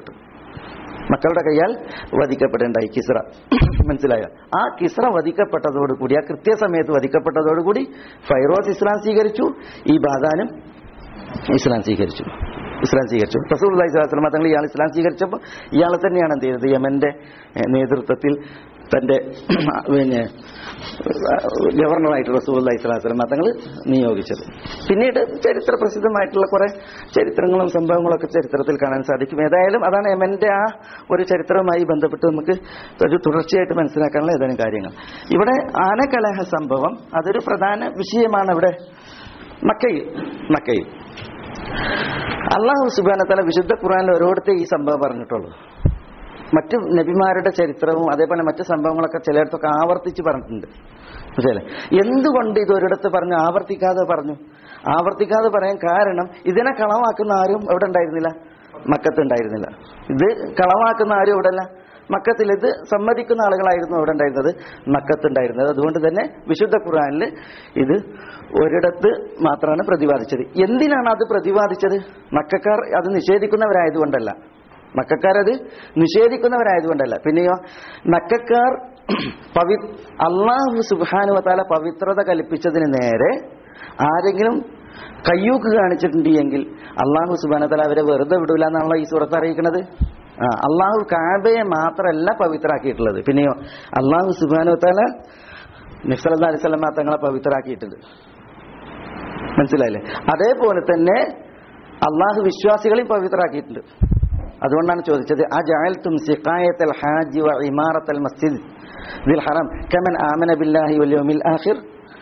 വധിക്കപ്പെടേണ്ടായി കിസ്റ. മനസ്സിലായോ? ആ കിസ്റ വധിക്കപ്പെട്ടതോടുകൂടി, ആ കൃത്യസമയത്ത് വധിക്കപ്പെട്ടതോടുകൂടി ഫൈറോസ് ഇസ്ലാം സ്വീകരിച്ചു, ഈ ബാദാനും ഇസ്ലാം സ്വീകരിച്ചു. റസൂലുള്ളാഹി സ്വല്ലല്ലാഹു അലൈഹി വസല്ലം തങ്ങൾ ഇയാൾ ഇസ്ലാം സ്വീകരിച്ചപ്പോൾ ഇയാളെ തന്നെയാണ് എന്ത് ചെയ്തത്? യമന്റെ നേതൃത്വത്തിൽ തന്റെ പിന്നെ ഗവർണറായിട്ട് റസൂലുള്ളാഹി സ്വല്ലല്ലാഹു അലൈഹി വസല്ലം തങ്ങൾ നിയോഗിച്ചത്. പിന്നീട് ചരിത്ര പ്രസിദ്ധമായിട്ടുള്ള കുറെ ചരിത്രങ്ങളും സംഭവങ്ങളൊക്കെ ചരിത്രത്തിൽ കാണാൻ സാധിക്കും. ഏതായാലും അതാണ് യമന്റെ ആ ഒരു ചരിത്രവുമായി ബന്ധപ്പെട്ട് നമുക്ക് ഒരു തുടർച്ചയായിട്ട് മനസ്സിലാക്കാനുള്ള ഏതാനും കാര്യങ്ങൾ. ഇവിടെ ആനക്കലഹ സംഭവം അതൊരു പ്രധാന വിഷയമാണ്. ഇവിടെ മക്കയിൽ അല്ലാഹു സുബ്ഹാനഹു വ തആല വിശുദ്ധ ഖുർആനിൽ ഒരിടത്തേ ഈ സംഭവം പറഞ്ഞിട്ടുള്ളൂ. മറ്റു നബിമാരുടെ ചരിത്രവും അതേപോലെ മറ്റു സംഭവങ്ങളൊക്കെ ചിലയിടത്തൊക്കെ ആവർത്തിച്ച് പറഞ്ഞിട്ടുണ്ട്. മനസ്സിലായില്ലേ? എന്തുകൊണ്ട് ഇത് ഒരിടത്ത് പറഞ്ഞു ആവർത്തിക്കാതെ പറഞ്ഞു? ആവർത്തിക്കാതെ പറയാൻ കാരണം ഇതിനെ കളവാക്കുന്ന ആരും എവിടെ ഉണ്ടായിരുന്നില്ല? മക്കത്ത് ഉണ്ടായിരുന്നില്ല. ഇത് കളവാക്കുന്ന ആരും എവിടെയല്ല? മക്കത്തിൽ. ഇത് സമ്മതിക്കുന്ന ആളുകളായിരുന്നു അവിടെ ഉണ്ടായിരുന്നത്, മക്കത്ത് ഉണ്ടായിരുന്നത്. അതുകൊണ്ട് തന്നെ വിശുദ്ധ ഖുർആനിൽ ഇത് ഒരിടത്ത് മാത്രമാണ് പ്രതിപാദിച്ചത്. എന്തിനാണ് അത് പ്രതിപാദിച്ചത്? മക്കക്കാർ അത് നിഷേധിക്കുന്നവരായതുകൊണ്ടല്ല. മക്കക്കാരത് നിഷേധിക്കുന്നവരായതുകൊണ്ടല്ല. പിന്നെയോ മക്കക്കാർ അല്ലാഹു സുബ്ഹാനഹു വ തആല പവിത്രത കൽപ്പിച്ചതിന് നേരെ ആരെങ്കിലും കയ്യൂക്ക് കാണിച്ചിട്ടുണ്ടെങ്കിൽ അല്ലാഹു സുബ്ഹാനഹു വ തആല അവരെ വെറുതെ വിടൂല എന്നാണല്ലോ ഈ സൂറത്ത് അറിയിക്കുന്നത്. അല്ലാഹു കഅബയെ മാത്രമല്ല പവിത്രാക്കിയിട്ടുള്ളത്, പിന്നെയോ അല്ലാഹു സുബ്ഹാനഹു വ തആല നബി സല്ലല്ലാഹു അലൈഹി വസല്ലം തങ്ങളെ പവിത്രാക്കിയിട്ടുണ്ട്. മനസ്സിലായില്ലേ? അതേപോലെ തന്നെ അല്ലാഹു വിശ്വാസികളെയും പവിത്രാക്കിയിട്ടുണ്ട്. അതുകൊണ്ടാണ് ചോദിച്ചത് അജഅൽതും സിഖായത്തൽ ഹാജി വ ഇമാറത്തൽ മസ്ജിദ് ദിൽ ഹറം കമൻ ആമന ബില്ലാഹി വൽ യൗമിൽ ആഖിർ.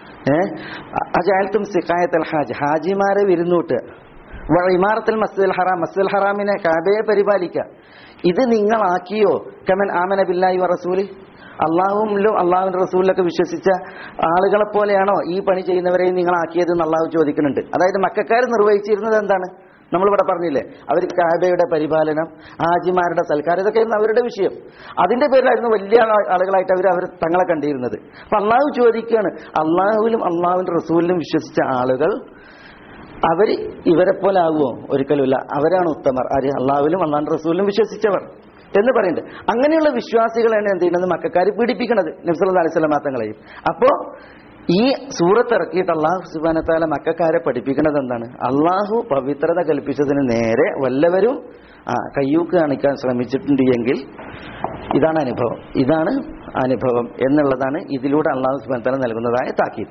അജഅൽതും സിഖായത്തൽ ഹാജി, ഹാജിമാരെ വിരുന്നൂട്ടുക, വ ഇമാറത്തൽ മസ്ജിദുൽ ഹറാം, മസ്ജിദുൽ ഹറാമിനെ കഅബയെ പരിപാലിക്കുക, ഇത് നിങ്ങളാക്കിയോ? കമൻ ആമന ബില്ലാഹി വ റസൂലി, അള്ളാഹുവിലും അള്ളാഹുവിന്റെ റസൂലിലൊക്കെ വിശ്വസിച്ച ആളുകളെ പോലെയാണോ ഈ പണി ചെയ്യുന്നവരെയും നിങ്ങളാക്കിയത് എന്ന് അള്ളാഹു ചോദിക്കുന്നുണ്ട്. അതായത് മക്കക്കാർ നിർവഹിച്ചിരുന്നത് എന്താണ്? നമ്മളിവിടെ പറഞ്ഞില്ലേ, അവർ കഅബയുടെ പരിപാലനം, ഹാജിമാരുടെ സൽക്കാരം, ഇതൊക്കെയായിരുന്നു അവരുടെ വിഷയം. അതിന്റെ പേരിലായിരുന്നു വലിയ ആളുകളായിട്ട് അവർ തങ്ങളെ കണ്ടിരുന്നത്. അപ്പൊ അള്ളാഹു ചോദിക്കുകയാണ്, അള്ളാഹുവിലും അള്ളാഹുവിന്റെ റസൂലിലും വിശ്വസിച്ച ആളുകൾ അവർ ഇവരെ പോലെ ആകുമോ? ഒരിക്കലുമില്ല. അവരാണ് ഉത്തമർ. ആര്? അള്ളാഹുവിലും അള്ളാഹുവിന്റെ റസൂലിലും വിശ്വസിച്ചവർ എന്ന് പറയുന്നുണ്ട്. അങ്ങനെയുള്ള വിശ്വാസികളാണ് എന്ത് ചെയ്യുന്നത്? മക്കക്കാർ പീഡിപ്പിക്കുന്നത് നബി സല്ലല്ലാഹു അലൈഹി വസല്ലം തങ്ങളെയും. അപ്പോ ഈ സൂറത്ത് ഇറക്കിയിട്ട് അല്ലാഹു സുബ്ഹാനഹു വ തആല മക്കക്കാരെ പഠിപ്പിക്കുന്നത് എന്താണ്? അള്ളാഹു പവിത്രത കൽപ്പിച്ചതിന് നേരെ വല്ലവരും കയ്യൂക്ക് കാണിക്കാൻ ശ്രമിച്ചിട്ടുണ്ട് എങ്കിൽ ഇതാണ് അനുഭവം, ഇതാണ് അനുഭവം എന്നുള്ളതാണ് ഇതിലൂടെ അല്ലാഹു സുബ്ഹാനഹു വ തആല നൽകുന്നതായ താക്കീത്.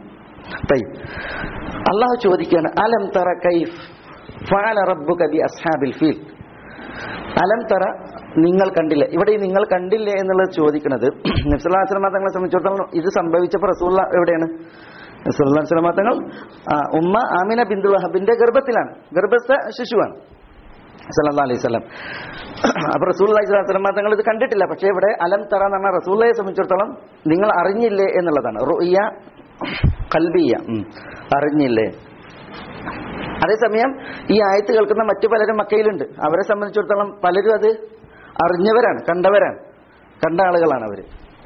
അള്ളാഹു ചോദിക്കുകയാണ്, അലം തറ കൈഫ് ഫഅല റബ്ബുക ബി അസ്ഹാബിൽ ഫീൽ. അലം തറ, നിങ്ങൾ കണ്ടില്ല. ഇവിടെ ഈ നിങ്ങൾ കണ്ടില്ലേ എന്നുള്ളത് ചോദിക്കുന്നത് നബി സല്ലല്ലാഹു അലൈഹി വസല്ലം തങ്ങളെ സംബന്ധിച്ചിടത്തോളം ഇത് സംഭവിച്ചപ്പോൾ റസൂലുള്ള എവിടെയാണ്? നബി സല്ലല്ലാഹു അലൈഹി വസല്ലം തങ്ങൾ ഉമ്മ ആമിന ബിന്തു വഹബിന്റെ ഗർഭത്തിലാണ്, ഗർഭസ്ഥ ശിശുവാണ് സല്ലല്ലാഹു അലൈഹി വസല്ലം. അപ്പൊ റസൂലുള്ളാഹി സ്വല്ലല്ലാഹു അലൈഹി വസല്ലം തങ്ങൾ ഇത് കണ്ടിട്ടില്ല. പക്ഷേ ഇവിടെ അലം തറ എന്ന് പറഞ്ഞാൽ റസൂലുള്ളാഹിയെ സംബന്ധിച്ചിടത്തോളം നിങ്ങൾ അറിഞ്ഞില്ലേ എന്നുള്ളതാണ്. റുഅ്യ ഖൽബിയ, അറിഞ്ഞില്ലേ. അതേസമയം ഈ ആയത്ത് കേൾക്കുന്ന മറ്റു പലരും മക്കയിലുണ്ട്. അവരെ സംബന്ധിച്ചിടത്തോളം പലരും അത് അറിഞ്ഞവരാണ്, കണ്ടവരാണ്, കണ്ട ആളുകളാണ് അവര്.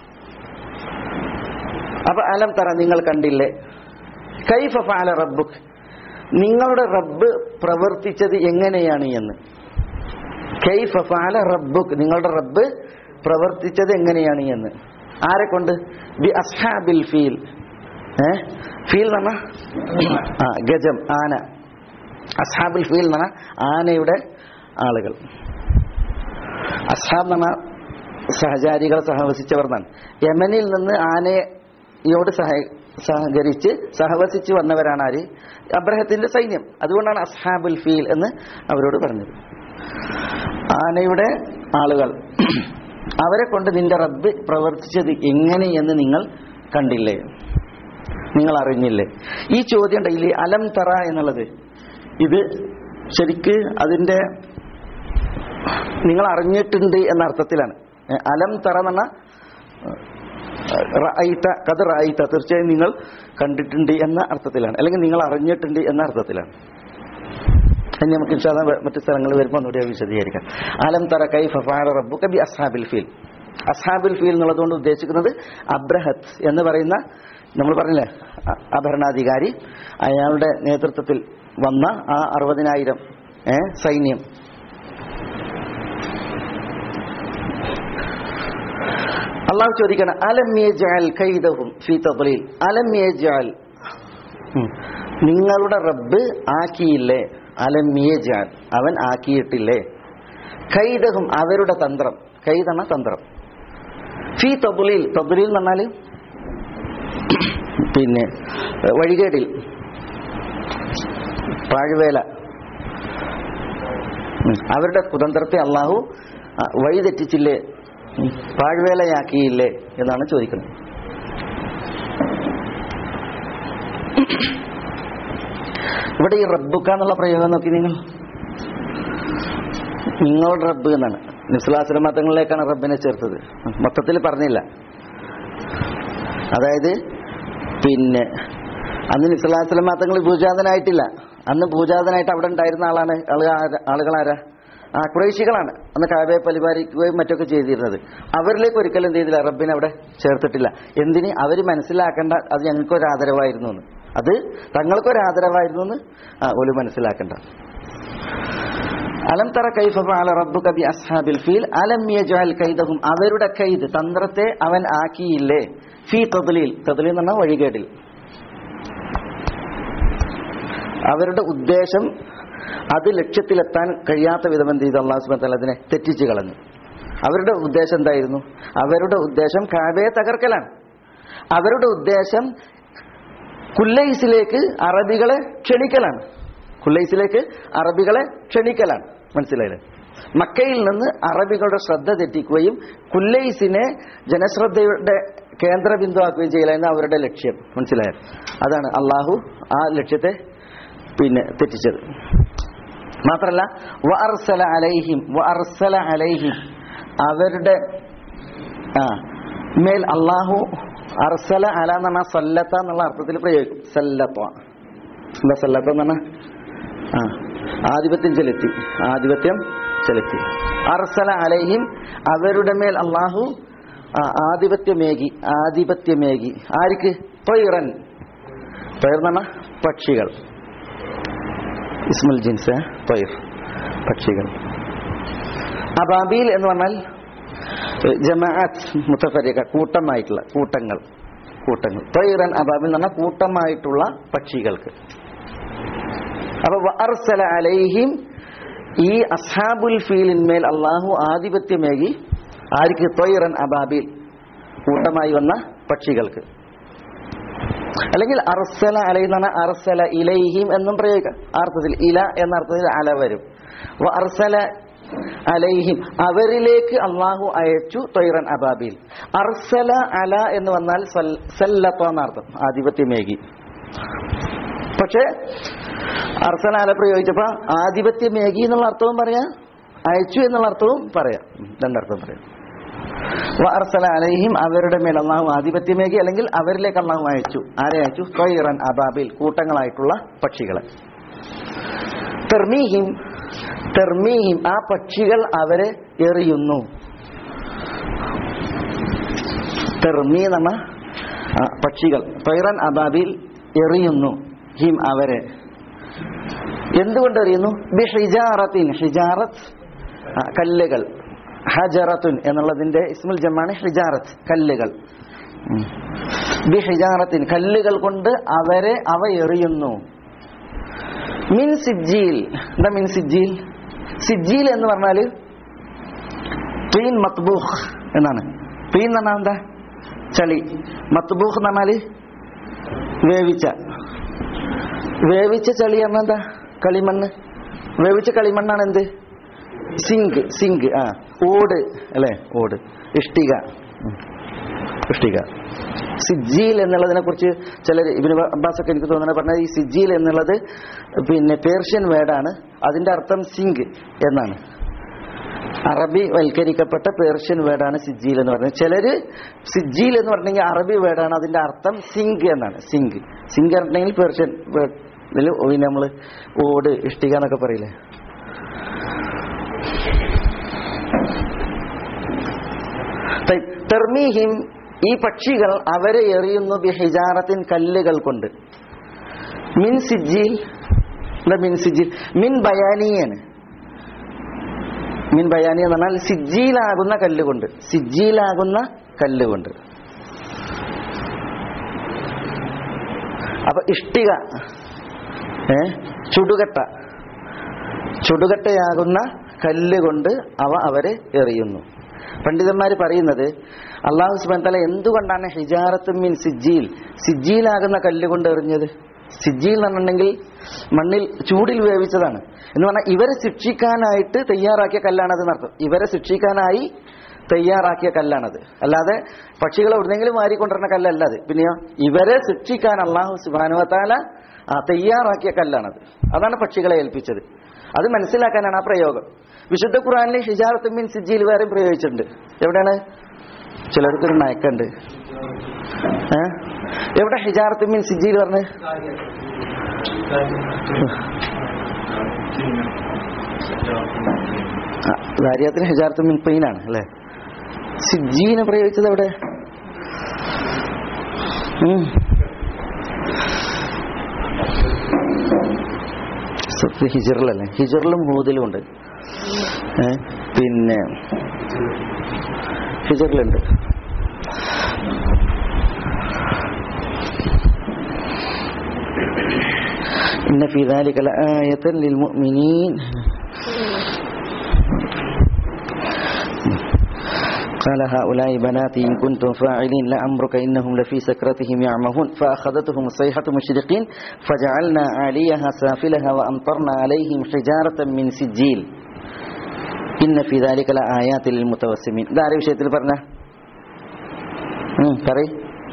അപ്പൊ അലം തറ, നിങ്ങൾ കണ്ടില്ലേ? കൈഫ ഫഅല റബ്ബുക്, നിങ്ങളുടെ റബ്ബ് പ്രവർത്തിച്ചത് എങ്ങനെയാണ് എന്ന്. കൈഫ ഫഅല റബ്ബുക്, നിങ്ങളുടെ റബ്ബ് പ്രവർത്തിച്ചത് എങ്ങനെയാണ് എന്ന്. ആരെ കൊണ്ട്? ബി അസ്ഹാബിൽ ഫീൽ. ഫീൽ എന്ന് പറഞ്ഞാൽ ഗജം, ആന. അസ്ഹാബുൽ ഫീൽ എന്ന് പറഞ്ഞാൽ ആനയുടെ ആളുകൾ. അസ്ഹാബ് എന്ന് പറഞ്ഞാൽ സഹചാരികൾ, സഹവസിച്ചവർ എന്നാണ്. യമനിൽ നിന്ന് ആനയോട് സഹകരിച്ച് സഹവസിച്ച് വന്നവരാണ് ആര്? അബ്രഹത്തിന്റെ സൈന്യം. അതുകൊണ്ടാണ് അസ്ഹാബുൽ ഫീൽ എന്ന് അവരോട് പറഞ്ഞത്. ആനയുടെ ആളുകൾ, അവരെ കൊണ്ട് നിന്റെ റബ്ബ് പ്രവർത്തിച്ചത് എങ്ങനെയെന്ന് നിങ്ങൾ കണ്ടില്ലേ, നിങ്ങൾ അറിഞ്ഞില്ലേ? ഈ ചോദ്യം ഉണ്ടെങ്കിൽ അലം തറ എന്നുള്ളത് ഇത് ശരിക്ക് അതിന്റെ നിങ്ങൾ അറിഞ്ഞിട്ടുണ്ട് എന്ന അർത്ഥത്തിലാണ്. അലം തറ എന്ന് പറഞ്ഞാൽ റഅയ്ത, ഖദ് റഅയ്ത, തീർച്ചയായും നിങ്ങൾ കണ്ടിട്ടുണ്ട് എന്ന അർത്ഥത്തിലാണ്, അല്ലെങ്കിൽ നിങ്ങൾ അറിഞ്ഞിട്ടുണ്ട് എന്ന അർത്ഥത്തിലാണ്. ഇനി നമുക്ക് ഇൻഷാ അല്ലാഹ് മറ്റു സ്ഥലങ്ങളിൽ വരുമ്പോൾ ഒന്നുകൂടി വിശദീകരിക്കാം. അലം തറ കൈഫ ഫഅല റബ്ബുക ബി അസ്ഹാബിൽ ഫീൽ. അസ്ഹാബുൽ ഫീൽ എന്നുള്ളതുകൊണ്ട് ഉദ്ദേശിക്കുന്നത് അബ്രഹത്ത് എന്ന് പറയുന്ന, നമ്മൾ പറഞ്ഞില്ലേ, ഭരണാധികാരി, അയാളുടെ നേതൃത്വത്തിൽ വന്ന ആ 60,000 സൈന്യം. അള്ളാഹു ചോദിക്കണം, അലം യജ്അൽ കൈദഹും ഫീ തദ്ലീൽ. അലം യജ്അൽ, നിങ്ങളുടെ റബ്ബ് ആക്കിയില്ലേ? അലം യജ്അൽ, അവൻ ആക്കിയിട്ടില്ലേ? കൈദഹും, അവരുടെ തന്ത്രം. കൈദെന്ന തന്ത്രം. ഫീ തദ്ലീൽ, തദ്ലീൽ എന്ന് പറഞ്ഞാൽ പിന്നെ വഴികേടിൽ, പാഴ്വേല, അവരുടെ കുതന്ത്രത്തെ അള്ളാഹു വഴിതെറ്റിച്ചില്ലേ, പാഴ്വേലയാക്കിയില്ലേ എന്നാണ് ചോദിക്കുന്നത്. ഇവിടെ ഈ റബ്ബുക്ക എന്നുള്ള പ്രയോഗം നോക്കി നിങ്ങളുടെ റബ്ബ് എന്നാണ്. നിസ്ലാസ്ലം മതങ്ങളിലേക്കാണ് റബ്ബിനെ ചേർത്തത്, മൊത്തത്തിൽ പറഞ്ഞില്ല. അതായത് പിന്നെ അന്ന് നിസ്ലാസ്ലം മതങ്ങൾ പൂജാതനായിട്ടില്ല. അന്ന് പൂജാതനായിട്ട് അവിടെ ഉണ്ടായിരുന്ന ആളുകളാരാ? ഖുറൈശികളാണ്. അന്ന് കഅബയെ പരിപാലിക്കുകയും മറ്റൊക്കെ ചെയ്തിരുന്നത്. അവരിലേക്ക് ഒരിക്കലും എന്ത് ചെയ്തില്ല, റബ്ബിനെ അവിടെ ചേർത്തിട്ടില്ല. എന്തിന്? അവർ മനസ്സിലാക്കേണ്ട അത് ഞങ്ങൾക്കൊരാദരവായിരുന്നു എന്ന്, അത് തങ്ങൾക്കൊരാദരവായിരുന്നു എന്ന് ഒരു മനസ്സിലാക്കേണ്ട. അലം തറ കൈഫ ഫഅല റബ്ബുക ബി അസ്ഹാബിൽ ഫീൽ അലം യജ്അൽ കൈദഹും, അവരുടെ കൈദ് തന്ത്രത്തെ അവൻ ആക്കിയില്ലേ, ഫീ തദ്ലീൽ, തദ്ലീൽ എന്ന് പറഞ്ഞാൽ വഴികേടിൽ. അവരുടെ ഉദ്ദേശം അത് ലക്ഷ്യത്തിലെത്താൻ കഴിയാത്ത വിധം എന്ത് ചെയ്തു, അല്ലാഹു സുബ്ഹാനഹു വ തആല അതിനെ തെറ്റിച്ചു കളഞ്ഞു. അവരുടെ ഉദ്ദേശം എന്തായിരുന്നു? അവരുടെ ഉദ്ദേശം കഅബയെ തകർക്കലാണ്. അവരുടെ ഉദ്ദേശം കുല്ലൈസിലേക്ക് അറബികളെ ക്ഷണിക്കലാണ്. കുല്ലൈസിലേക്ക് അറബികളെ ക്ഷണിക്കലാണ്. മനസ്സിലായില്ലേ? മക്കയിൽ നിന്ന് അറബികളുടെ ശ്രദ്ധ തെറ്റിക്കുകയും കുല്ലൈസിനെ ജനശ്രദ്ധയുടെ കേന്ദ്രബിന്ദുവാക്കുകയും ചെയ്യലായിരുന്നു അവരുടെ ലക്ഷ്യം. മനസ്സിലായോ? അതാണ് അള്ളാഹു ആ ലക്ഷ്യത്തെ തെറ്റിച്ചത്. മാത്രല്ല വഅർസല അലൈഹിം, അവരുടെ മേൽ അള്ളാഹു അർസല അല എന്ന് പറഞ്ഞാൽ സല്ലത്ത എന്നുള്ള അർത്ഥത്തിൽ പ്രയോഗിക്കും. സല്ലത്ത എന്താ സല്ലത്ത എന്ന് പറഞ്ഞാൽ? ആധിപത്യം ചെലുത്തി. അർസല അലൈഹിം, അവരുടെ മേൽ അള്ളാഹു ആധിപത്യമേകി. ആർക്ക്? ത്വയ്റൻ, ത്വയ്ർ എന്ന് പറഞ്ഞാൽ പക്ഷികൾ. ഇസ്മുൽ ജിൻസ് ത്വയ്ർ, പക്ഷികൾ. അബാബീൽ എന്ന് പറഞ്ഞാൽ ജമാഅത്ത് മുത്തഫരിഖ, കൂട്ടമായിട്ടുള്ള കൂട്ടങ്ങൾ. ത്വയ്റൻ അബാബീൽ എന്ന് പറഞ്ഞാൽ കൂട്ടമായിട്ടുള്ള പക്ഷികൾക്ക്. അപ്പൊ വഅർസല അലൈഹിം, ഈ അസ്ഹാബുൽ ഫീലിന്മേൽ അള്ളാഹു ആധിപത്യമേകി. ആർക്ക്? ത്വയ്റൻ അബാബീൽ, കൂട്ടമായി വന്ന പക്ഷികൾക്ക്. അല്ലെങ്കിൽ അർസല അലൈഹി എന്ന് പറഞ്ഞാൽ അർസല ഇലൈഹിം എന്നും പ്രയോഗിക്കാം. അർത്ഥത്തിൽ ഇല എന്ന അർത്ഥത്തിൽ അല വരും. അർസല അലൈഹിം, അവരിലേക്ക് അള്ളാഹു അയച്ചു ത്വയ്റൻ അബാബീൽ. അർസല അല എന്ന് വന്നാൽ സല്ലത്ത എന്നർത്ഥം, ആധിപത്യമേകി. പക്ഷെ അർസല അല പ്രയോഗിച്ചപ്പോ ആധിപത്യമേകി എന്നുള്ള അർത്ഥവും പറയാം, അയച്ചു എന്നുള്ള അർത്ഥവും പറയാം, രണ്ടർത്ഥം പറയാം. വഅർസല അലൈഹിം, അവരുടെ മേൽ അള്ളാഹു ആധിപത്യമേകി, അല്ലെങ്കിൽ അവരിലേക്ക് അള്ളാഹു അയച്ചു. ആരെ അയച്ചു? ത്വയ്റൻ അബാബീൽ, കൂട്ടങ്ങളായിട്ടുള്ള പക്ഷികളെ. തർമീഹിം, ആ പക്ഷികൾ അവരെ എറിയുന്നു. തർമീ എന്ന പക്ഷികൾ, ത്വയ്റൻ അബാബീൽ എറിയുന്നു. ഹിം അവരെ. എന്തുകൊണ്ട് എറിയുന്നു? ബിഹിജാറത്തിൻ, ഹിജാറത്ത് കല്ലുകൾ. ഹജറത്തുൻ എന്നുള്ളതിന്റെ ഇസ്മുൽ ജമാണ് ഹിജാറത്ത്, കല്ലുകൾ. ബിഹിജാറത്തിൻ, കല്ലുകൾ കൊണ്ട് അവ എറിയുന്നു. മിൻ സിജ്ജീൽ, എന്താ മിൻ സിജ്ജീൽ? സിജ്ജീൽ എന്ന് പറഞ്ഞാല് തീൻ മത്ബൂഖ് എന്നാണ്. തീൻ എന്ന് പറഞ്ഞാൽ എന്താ? ചളി. മത്ബൂഖ് എന്ന് പറഞ്ഞാല് വേവിച്ച ചളി പറഞ്ഞാൽ എന്താ? കളിമണ്ണ്. വേവിച്ച കളിമണ്ണാണ് എന്ത്? സിങ്ക്. ഓട് അല്ലെ? ഓട്. ഇഷ്ടിക. സിജ്ജീൽ എന്നുള്ളതിനെ കുറിച്ച് ചിലർ, ഇബ്നു അബ്ബാസ് ഒക്കെ എനിക്ക് തോന്നുന്നത് പറഞ്ഞത്, ഈ സിജ്ജീൽ എന്നുള്ളത് പേർഷ്യൻ വേർഡാണ്. അതിന്റെ അർത്ഥം സിങ്ക് എന്നാണ്. അറബി വൽക്കരിക്കപ്പെട്ട പേർഷ്യൻ വേർഡാണ് സിജ്ജീൽ എന്ന് പറയുന്നത്. ചിലര് സിജ്ജീൽ എന്ന് പറഞ്ഞെങ്കിൽ അറബി വേർഡാണ്, അതിന്റെ അർത്ഥം സിങ്ക് എന്നാണ്. സിങ്ക് പറഞ്ഞെങ്കിൽ പേർഷ്യൻ വേർഡ്. ഇതിൽ നമ്മള് ഓട്, ഇഷ്ടിക എന്നൊക്കെ പറയില്ലേ. തർമീഹിം, ഈ പക്ഷികൾ അവരെ എറിയുന്നു. ബിഹിജാറത്തിൻ, കല്ലുകൾ കൊണ്ട്. മിൻ സിജ്ജീൽ, മിൻ ബയാനിയാണ്. മിൻ ബയാനി എന്ന് പറഞ്ഞാൽ സിജ്ജീലാകുന്ന കല്ലുകൊണ്ട്. അപ്പൊ ഇഷ്ടിക, ചുടുകട്ടയാകുന്ന കല്ലുകൊണ്ട് അവരെ എറിയുന്നു. പണ്ഡിതന്മാർ പറയുന്നത്, അല്ലാഹു സുബ്ഹാനഹു വ തആല എന്തുകൊണ്ടാണ് ഹിജാറത്തും മിൻ സിജ്ജീലാകുന്ന കല്ലുകൊണ്ട് എറിഞ്ഞത്? സിജ്ജീൽ എന്ന് പറഞ്ഞിട്ടുണ്ടെങ്കിൽ മണ്ണിൽ ചൂടിൽ വേവിച്ചതാണ് എന്ന് പറഞ്ഞാൽ ഇവരെ ശിക്ഷിക്കാനായിട്ട് തയ്യാറാക്കിയ കല്ലാണത് എന്നർത്ഥം. ഇവരെ ശിക്ഷിക്കാനായി തയ്യാറാക്കിയ കല്ലാണത്, അല്ലാതെ പക്ഷികളെ എവിടെന്നെങ്കിലും വാരിക്കൊണ്ടിരുന്ന കല്ലല്ല അത്. പിന്നെയോ ഇവരെ ശിക്ഷിക്കാൻ അല്ലാഹു സുബ്ഹാനഹു വ തആല തയ്യാറാക്കിയ കല്ലാണത്. അതാണ് പക്ഷികളെ ഏൽപ്പിച്ചത്. അത് മനസ്സിലാക്കാനാണ് ആ പ്രയോഗം. വിശുദ്ധ ഖുർആനിൽ ഹിജാറത്തുൻ മിൻ സിജ്ജീൽ വേറെ പ്രയോഗിച്ചിട്ടുണ്ട്. എവിടെയാണ്? ചിലർക്കൊരു മയക്കുണ്ട്. എവിടെ ഹിജാറത്തുൻ മിൻ സിജ്ജീൽ പറഞ്ഞ്? ദാരിയാത്തിന് ഹിജാറത്തുൻ മിൻ തീനാണ് അല്ലേ? സിജ്ജീനെ പ്രയോഗിച്ചത് എവിടെ? ഹിജറിലല്ലേ? ഹിജറിലും ഹൂദിലും ഉണ്ട്. പിന്നെ ഹിജറിലുണ്ട്. ഇന്ന ഫീ ദാലിക ലആയതൻ ലിൽമുഅ്മിനീൻ قال هؤلاء بناتي إن كنتم فاعلين لأمرك إنهم لفي سكرتهم يعمهون فأخذتهم الصيحة مشرقين فجعلنا عاليها سافلها وأمطرنا عليهم حجارة من سجيل إن في ذلك لآيات للمتوسمين. ده عارف شيء تلبرنا فري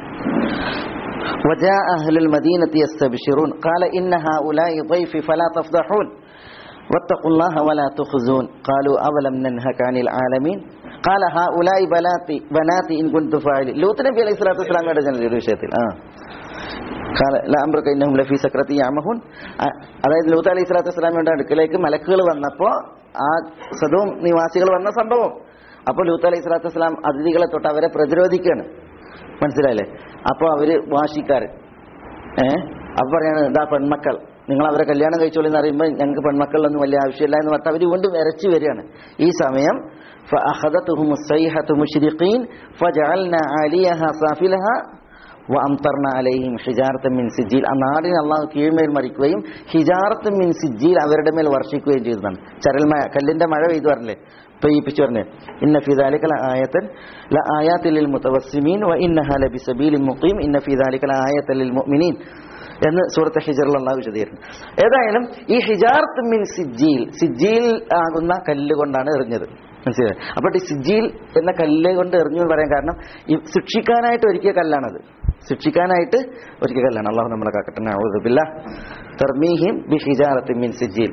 وجاء أهل المدينة يستبشرون قال إن هؤلاء ضيفي فلا تفضحون واتقوا الله ولا تخزون قالوا أولم ننهك عن العالمين قال هؤلاء بناتي إن كنت فاعلين. ലൂത്ത് നബി അലൈഹി സ്വലാത്തു വസ്സലാം കണ്ട ഒരു വിഷയത്തിൽ قال لا أمرك إنهم لفي سكرتهم يعمهون. അതായത് ലൂത്ത് അലൈഹി സ്വലാത്തു വസ്സലാമിന്റെ അടുക്കലേക്ക് മലക്കുകൾ വന്നപ്പോൾ ആ സദോം നിവാസികൾ വന്ന സംഭവം. അപ്പോൾ ലൂത്ത് അലൈഹി സ്വലാത്തു വസ്സലാം അതിഥികളെ തൊട്ട് അവരെ പ്രതിരോധിക്കുകയാണ്. മനസ്സിലായില്ലേ? അപ്പോൾ അവര് വാശിക്കാരൻ അപ്പൊ പറയാണ് ഇതാ പെൺമക്കൾ, നിങ്ങൾ അവരെ കല്യാണം കഴിച്ചോളി എന്ന് പറയുമ്പോൾ ഞങ്ങൾക്ക് പെൺമക്കളിലൊന്നും വലിയ ആവശ്യമില്ല എന്ന് പറഞ്ഞാൽ അവർ വീണ്ടും ഇരച്ചു വരികയാണ്. ഈ സമയം فأخذتهم الصيحة مشرقين فجعلنا عاليها سافلها وأمطرنا عليهم حجارة من سجيل. ആ നാടിനെ അള്ളാഹു കീഴ്മേൽ മറിക്കുകയും ഹിജാറത്ത് മിൻ സിജ്ജീൽ അവരുടെ മേൽ വർഷിക്കുകയും ചെയ്തതാണ്. ചരൽ മഴ, കല്ലിന്റെ മഴ പെയ്തു പറഞ്ഞില്ലേ, പെയ്യിപ്പിച്ചു പറഞ്ഞേ. ഇന്ന ഫീ ദാലിക ലആയാതൻ ലിൽമുതവസ്സിമീൻ വഇന്നഹാ ലബിസബീലിൻ മുഖീം ഇന്ന ഫീ ദാലിക ലആയതൻ ലിൽമുഅ്മിനീൻ എന്ന് സൂറത്ത് ഹിജറിൽ അള്ളാഹു വിശദീകരിക്കുന്നു. ഏതായാലും ഈ ഹിജാറത്ത് മിൻ സിജ്ജീൽ, സിജ്ജീൽ ആകുന്ന കല്ല് കൊണ്ടാണ് എറിഞ്ഞത്. മനസ്സിലായി? അപ്പോൾ ഈ സിജ്ജീൽ എന്ന കല്ല് കൊണ്ട് എറിഞ്ഞു എന്ന് പറയാൻ കാരണം ഈ ശിക്ഷിക്കാനായിട്ട് ഒരുക്കിയ കല്ലാണത്. ശിക്ഷിക്കാനായിട്ട് ഒരുക്കിയ കല്ലാണ്. അള്ളാഹു നമ്മളെ കാക്കട്ടെ. നഊദു ബില്ലാഹ്. തർമീഹിം ബിഹിജാറത്തിൻ മിൻ സിജ്ജീൽ.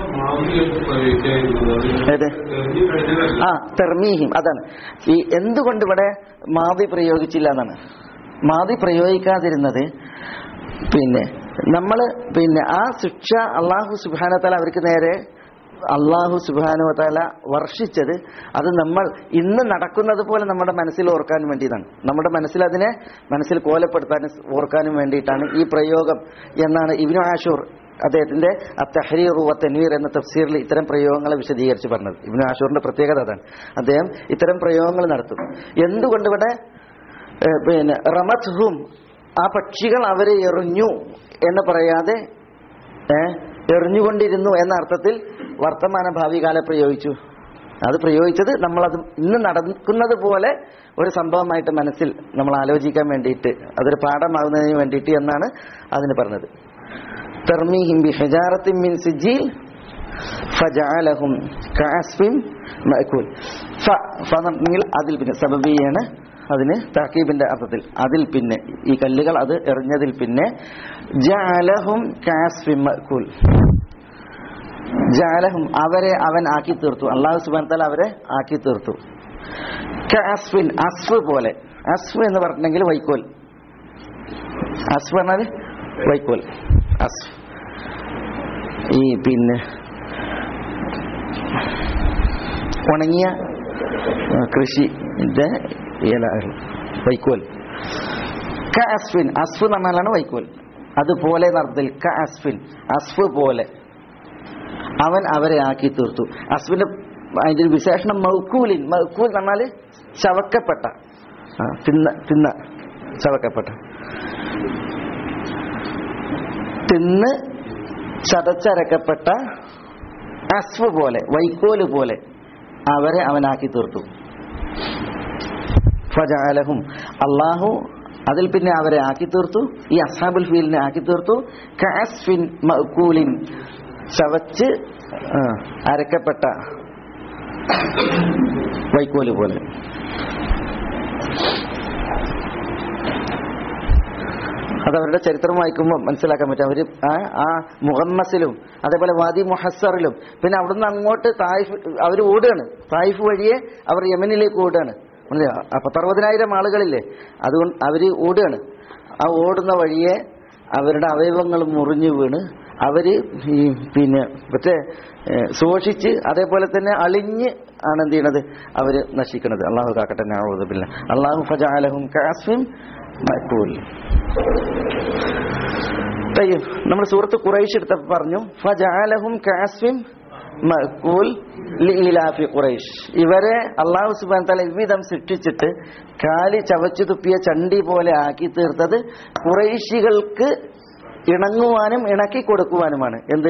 തർമീഹിം അതാണ്. ഈ എന്തുകൊണ്ട് ഇവിടെ മാദി പ്രയോഗിച്ചില്ല എന്നാണ്. മാദി പ്രയോഗിക്കാതിരുന്നത് ആ ശിക്ഷ അള്ളാഹു സുബ്ഹാനഹു വ തആല അവർക്ക് നേരെ അള്ളാഹു സുബ്ഹാനഹു വ തആല വർഷിച്ചത് അത് നമ്മൾ ഇന്ന് നടക്കുന്നത് പോലെ നമ്മുടെ മനസ്സിൽ ഓർക്കാൻ വേണ്ടിയതാണ്. നമ്മുടെ മനസ്സിൽ കോലപ്പെടുത്താനും ഓർക്കാനും വേണ്ടിയിട്ടാണ് ഈ പ്രയോഗം എന്നാണ് ഇബ്നു ആഷൂർ അദ്ദേഹത്തിന്റെ അത്തഹ്രീർ വ തൻവീർ എന്ന തഫ്സീറിൽ ഇത്തരം പ്രയോഗങ്ങളെ വിശദീകരിച്ച് പറഞ്ഞത്. ഇബ്നു ആഷൂറിന്റെ പ്രത്യേകത അതാണ്. അദ്ദേഹം ഇത്തരം പ്രയോഗങ്ങൾ നടത്തും. എന്തുകൊണ്ട് ഇവിടെ റമത്ഹും ആ പക്ഷികൾ അവരെ എറിഞ്ഞു എന്ന് പറയാതെ എറിഞ്ഞുകൊണ്ടിരുന്നു എന്ന അർത്ഥത്തിൽ വർത്തമാന ഭാവി കാലം പ്രയോഗിച്ചു. അത് പ്രയോഗിച്ചത് നമ്മളത് ഇന്ന് നടക്കുന്നത് പോലെ ഒരു സംഭവമായിട്ട് മനസ്സിൽ നമ്മൾ ആലോചിക്കാൻ വേണ്ടിയിട്ട്, അതൊരു പാഠമാകുന്നതിന് വേണ്ടിയിട്ട് എന്നാണ് അതിന് പറഞ്ഞത്. തർമീഹിം ബിഹിജാറത്തിൻ മിൻ സിജ്ജീൽ ഫജഅലഹും കഅസ്ഫിൻ മഅകൂൽ. അതിൽ പിന്നെ സബബിയാണ്, അതിന് തഅകീബിന്റെ അർത്ഥത്തിൽ അതിൽ പിന്നെ ഈ കല്ലുകൾ അത് എറിഞ്ഞതിൽ പിന്നെ ജഅലഹും കഅസ്ഫിൻ മഅകൂൽ, ജഅലഹും അവരെ അവൻ ആക്കി തീർത്തു. അല്ലാഹു സുബ്ഹാനഹു വ തആല അവരെ ആക്കി തീർത്തു. കഅസ്ഫിൻ അസ്ഫ് പോലെ. അസ്ഫ് എന്ന് പറഞ്ഞെങ്കിൽ വൈക്കോൽ. അസ്ഫ് പറഞ്ഞാൽ വൈക്കോൽ. അസ്ഫ് ഈ പിന്നെ ഉണങ്ങിയ കൃഷിന്റെ ഇലകൾ, വൈക്കോൽ. കഅസ്ഫിൻ, അസ്ഫ് എന്ന് പറഞ്ഞാലാണ് വൈക്കോൽ. അതുപോലെ നടത്തിൽ കഅസ്ഫിൻ, അസ്ഫ് പോലെ അവൻ അവരെ ആക്കി തീർത്തു. അസ്ഫിന്റെ അതിന്റെ ഒരു വിശേഷണം മൗക്കൂലിൻ. മൗക്കൂൽ എന്ന് പറഞ്ഞാൽ ചവക്കപ്പെട്ട, തിന്ന ചവക്കപ്പെട്ട, തിന്ന് ചതച്ചരക്കപ്പെട്ട അസ്ഫ് പോലെ, വൈക്കോല് പോലെ അവരെ അവനാക്കി തീർത്തു. ഫജഅലഹും, അല്ലാഹു അതിൽ പിന്നെ അവരെ ആക്കി തീർത്തു, ഈ അസ്ഹാബുൽ ഫീലിനെ ആക്കി തീർത്തു. കഅസ്ഫിൻ മഅകൂലിൻ, ചവച്ച് അരക്കപ്പെട്ട വൈക്കോല് പോലെ. അതവരുടെ ചരിത്രം വായിക്കുമ്പോൾ മനസ്സിലാക്കാൻ പറ്റും. അവർ ആ മുഹമ്മസിലും അതേപോലെ വാദി മുഹസ്സറിലും പിന്നെ അവിടുന്ന് അങ്ങോട്ട് തായിഫ് അവർ ഓടുകയാണ്. തായിഫ് വഴിയെ അവർ യമനിലേക്ക് ഓടുകയാണ്. 60,000 ആളുകളില്ലേ, അതുകൊണ്ട് അവർ ഓടുകയാണ്. ആ ഓടുന്ന വഴിയെ അവരുടെ അവയവങ്ങൾ മുറിഞ്ഞു വീണ് അവര് പിന്നെ മറ്റേ സൂക്ഷിച്ച് അതേപോലെ തന്നെ അളിഞ്ഞ് ആണ് എന്ത് ചെയ്യണത്, അവര് നശിക്കണത്. അള്ളാഹു കാക്കട്ടെ. നഊദു ബില്ലാഹ്. അള്ളാഹു ഫജഅലഹും കഅസ്ഫിൻ മഅകൂൽ. നമ്മൾ സൂറത്ത് ഖുറൈശ് എടുത്തപ്പോൾ പറഞ്ഞു ഫജഅലഹും കഅസ്ഫിൻ മഅകൂൽ ലിഇലാഫി ഖുറൈശ്. ഇവരെ അള്ളാഹു സുബ്ഹാനഹു വതആല വിധം സൃഷ്ടിച്ചിട്ട് കാലി ചവച്ചു തുപ്പിയ ചണ്ടി പോലെ ആക്കി തീർത്തത് ഖുറൈശികൾക്ക് ഇണങ്ങുവാനും ഇണക്കി കൊടുക്കുവാനുമാണ്. എന്ത്?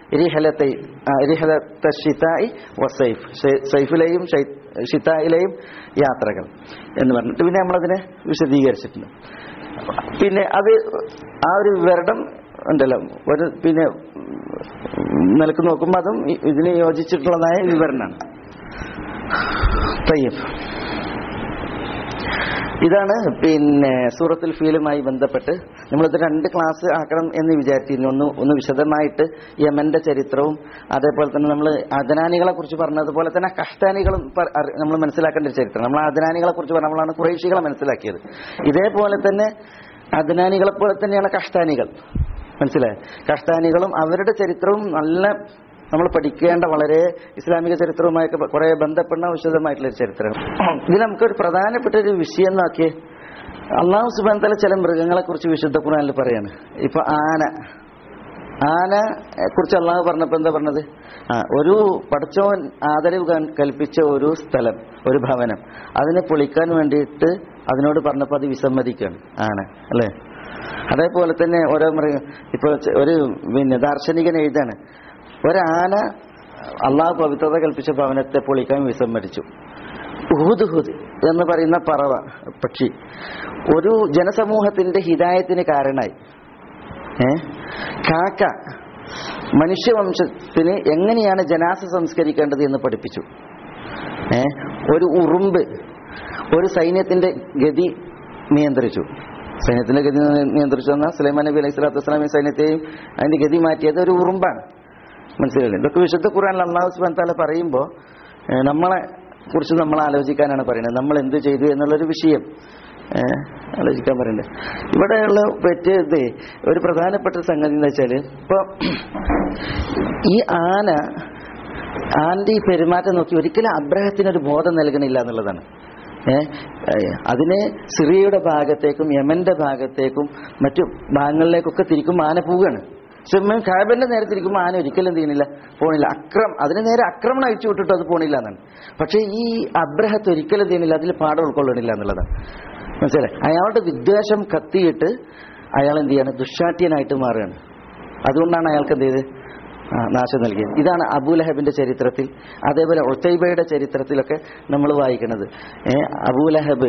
സൈഫിലെയും ഷിത്തായിലെയും യാത്രകൾ എന്ന് പറഞ്ഞിട്ട് പിന്നെ നമ്മളതിനെ വിശദീകരിച്ചിട്ടുണ്ട്. പിന്നെ അത് ആ ഒരു വിവരണം ഉണ്ടല്ലോ, ഒരു പിന്നെ നിലക്ക് നോക്കുമ്പോൾ അതും ഇതിന് യോജിച്ചിട്ടുള്ളതായ വിവരണമാണ്. ഇതാണ് പിന്നെ സൂറത്തുൽ ഫീലുമായി ബന്ധപ്പെട്ട് നമ്മളിത് 2 ക്ലാസ് ആക്കണം എന്ന് വിചാരിച്ചിരുന്നു. ഒന്ന് വിശദമായിട്ട് യമന്റെ ചരിത്രവും അതേപോലെ തന്നെ നമ്മൾ അദനാനികളെ കുറിച്ച് പറഞ്ഞതുപോലെ തന്നെ കഹ്താനികളും നമ്മൾ മനസ്സിലാക്കേണ്ട ഒരു ചരിത്രം. നമ്മൾ അദനാനികളെ കുറിച്ച് പറഞ്ഞപ്പോഴാണ് ഖുറൈശികളെ മനസ്സിലാക്കിയത്. ഇതേപോലെ തന്നെ അദനാനികളെ പോലെ തന്നെയാണ് കഹ്താനികൾ. മനസ്സിലായി? കഹ്താനികളും അവരുടെ ചരിത്രവും നല്ല നമ്മൾ പഠിക്കേണ്ട വളരെ ഇസ്ലാമിക ചരിത്രവുമായിട്ട് കുറെ ബന്ധപ്പെടുന്ന വിശദമായിട്ടുള്ളൊരു ചരിത്രം. ഇതിൽ നമുക്കൊരു പ്രധാനപ്പെട്ട ഒരു വിഷയം നോക്കിയേ, അള്ളാഹു സുബ്ഹാനഹു വതആല ചില മൃഗങ്ങളെ കുറിച്ച് വിശുദ്ധ ഖുർആനിൽ പറയാണ്. ഇപ്പൊ ആന കുറിച്ച് അള്ളാഹു പറഞ്ഞപ്പോ എന്താ പറഞ്ഞത്? ഒരു പടച്ചോൻ ആദരവ് കൽപ്പിച്ച ഒരു സ്ഥലം, ഒരു ഭവനം, അതിനെ പൊളിക്കാൻ വേണ്ടിയിട്ട് അതിനോട് പറഞ്ഞപ്പോൾ അത് വിസമ്മതിക്കുകയാണ് ആന, അല്ലേ? അതേപോലെ തന്നെ ഓരോ മൃഗം ഇപ്പൊ ഒരു പിന്നെ ദാർശനികൻ എഴുതാണ്, ഒരാന അള്ളാഹു പവിത്രത കൽപ്പിച്ച ഭവനത്തെ പൊളിക്കാൻ വിസമ്മതിച്ചു. ഹുദ്ഹുദ് എന്ന് പറയുന്ന പറവ പക്ഷി ഒരു ജനസമൂഹത്തിന്റെ ഹിദായത്തിന് കാരണമായി. കാക്ക മനുഷ്യവംശത്തിന് എങ്ങനെയാണ് ജനാസ സംസ്കരിക്കേണ്ടത് എന്ന് പഠിപ്പിച്ചു. ഒരു ഉറുമ്പ് ഒരു സൈന്യത്തിന്റെ ഗതി നിയന്ത്രിച്ചു. സൈന്യത്തിന്റെ ഗതി നിയന്ത്രിച്ചു എന്നാൽ സുലൈമാൻ നബി അലൈഹി സ്വലാത്തു വസ്സലാമി സൈന്യത്തെയും അതിന്റെ ഗതി മാറ്റിയത് ഒരു ഉറുമ്പാണ്. മനസ്സിലായില്ലേ? ഇതൊക്കെ വിശുദ്ധ ഖുർആനിൽ അല്ലാഹു സുബ്ഹാനഹു വതആല പറയുമ്പോൾ നമ്മളെ കുറിച്ച് നമ്മൾ ആലോചിക്കാനാണ് പറയുന്നത്. നമ്മൾ എന്ത് ചെയ്തു എന്നുള്ളൊരു വിഷയം ആലോചിക്കാൻ പറയുന്നത്. ഇവിടെയുള്ള പറ്റിയത് ഒരു പ്രധാനപ്പെട്ട സംഗതി എന്താ വെച്ചാല്, ഇപ്പൊ ഈ ആന്റെ ഈ പെരുമാറ്റം നോക്കി ഒരിക്കലും അബ്രഹത്തിനൊരു ബോധം നൽകണില്ല എന്നുള്ളതാണ്. അതിനെ സിറിയയുടെ ഭാഗത്തേക്കും യമന്റെ ഭാഗത്തേക്കും മറ്റു ഭാഗങ്ങളിലേക്കൊക്കെ തിരിക്കുമ്പോൾ ആന പോവുകയാണ്. പക്ഷെ കാബന്റെ നേരെ തിരിക്കുമ്പോൾ ആന ഒരിക്കലും എന്ത് ചെയ്യുന്നില്ല, പോണില്ല. അതിന് നേരെ ആക്രമണം അയച്ചു വിട്ടിട്ട് അത് പോണില്ല എന്നാണ്. പക്ഷെ ഈ അബ്രഹത്ത് ഒരിക്കലും എന്ത് ചെയ്യുന്നില്ല, അതിൽ പാഠം ഉൾക്കൊള്ളണില്ല എന്നുള്ളതാണ്. മനസ്സിലായി? അയാളുടെ വിദ്വേഷം കത്തിയിട്ട് അയാൾ എന്ത് ചെയ്യാണ്, ദുശ്ശാഠ്യനായിട്ട് മാറുകയാണ്. അതുകൊണ്ടാണ് അയാൾക്ക് എന്ത് ചെയ്ത് നാശം നൽകിയത്. ഇതാണ് അബൂലഹബിന്റെ ചരിത്രത്തിൽ, അതേപോലെ ഉത്തൈബയുടെ ചരിത്രത്തിലൊക്കെ നമ്മൾ വായിക്കുന്നത്. അബൂലഹബ്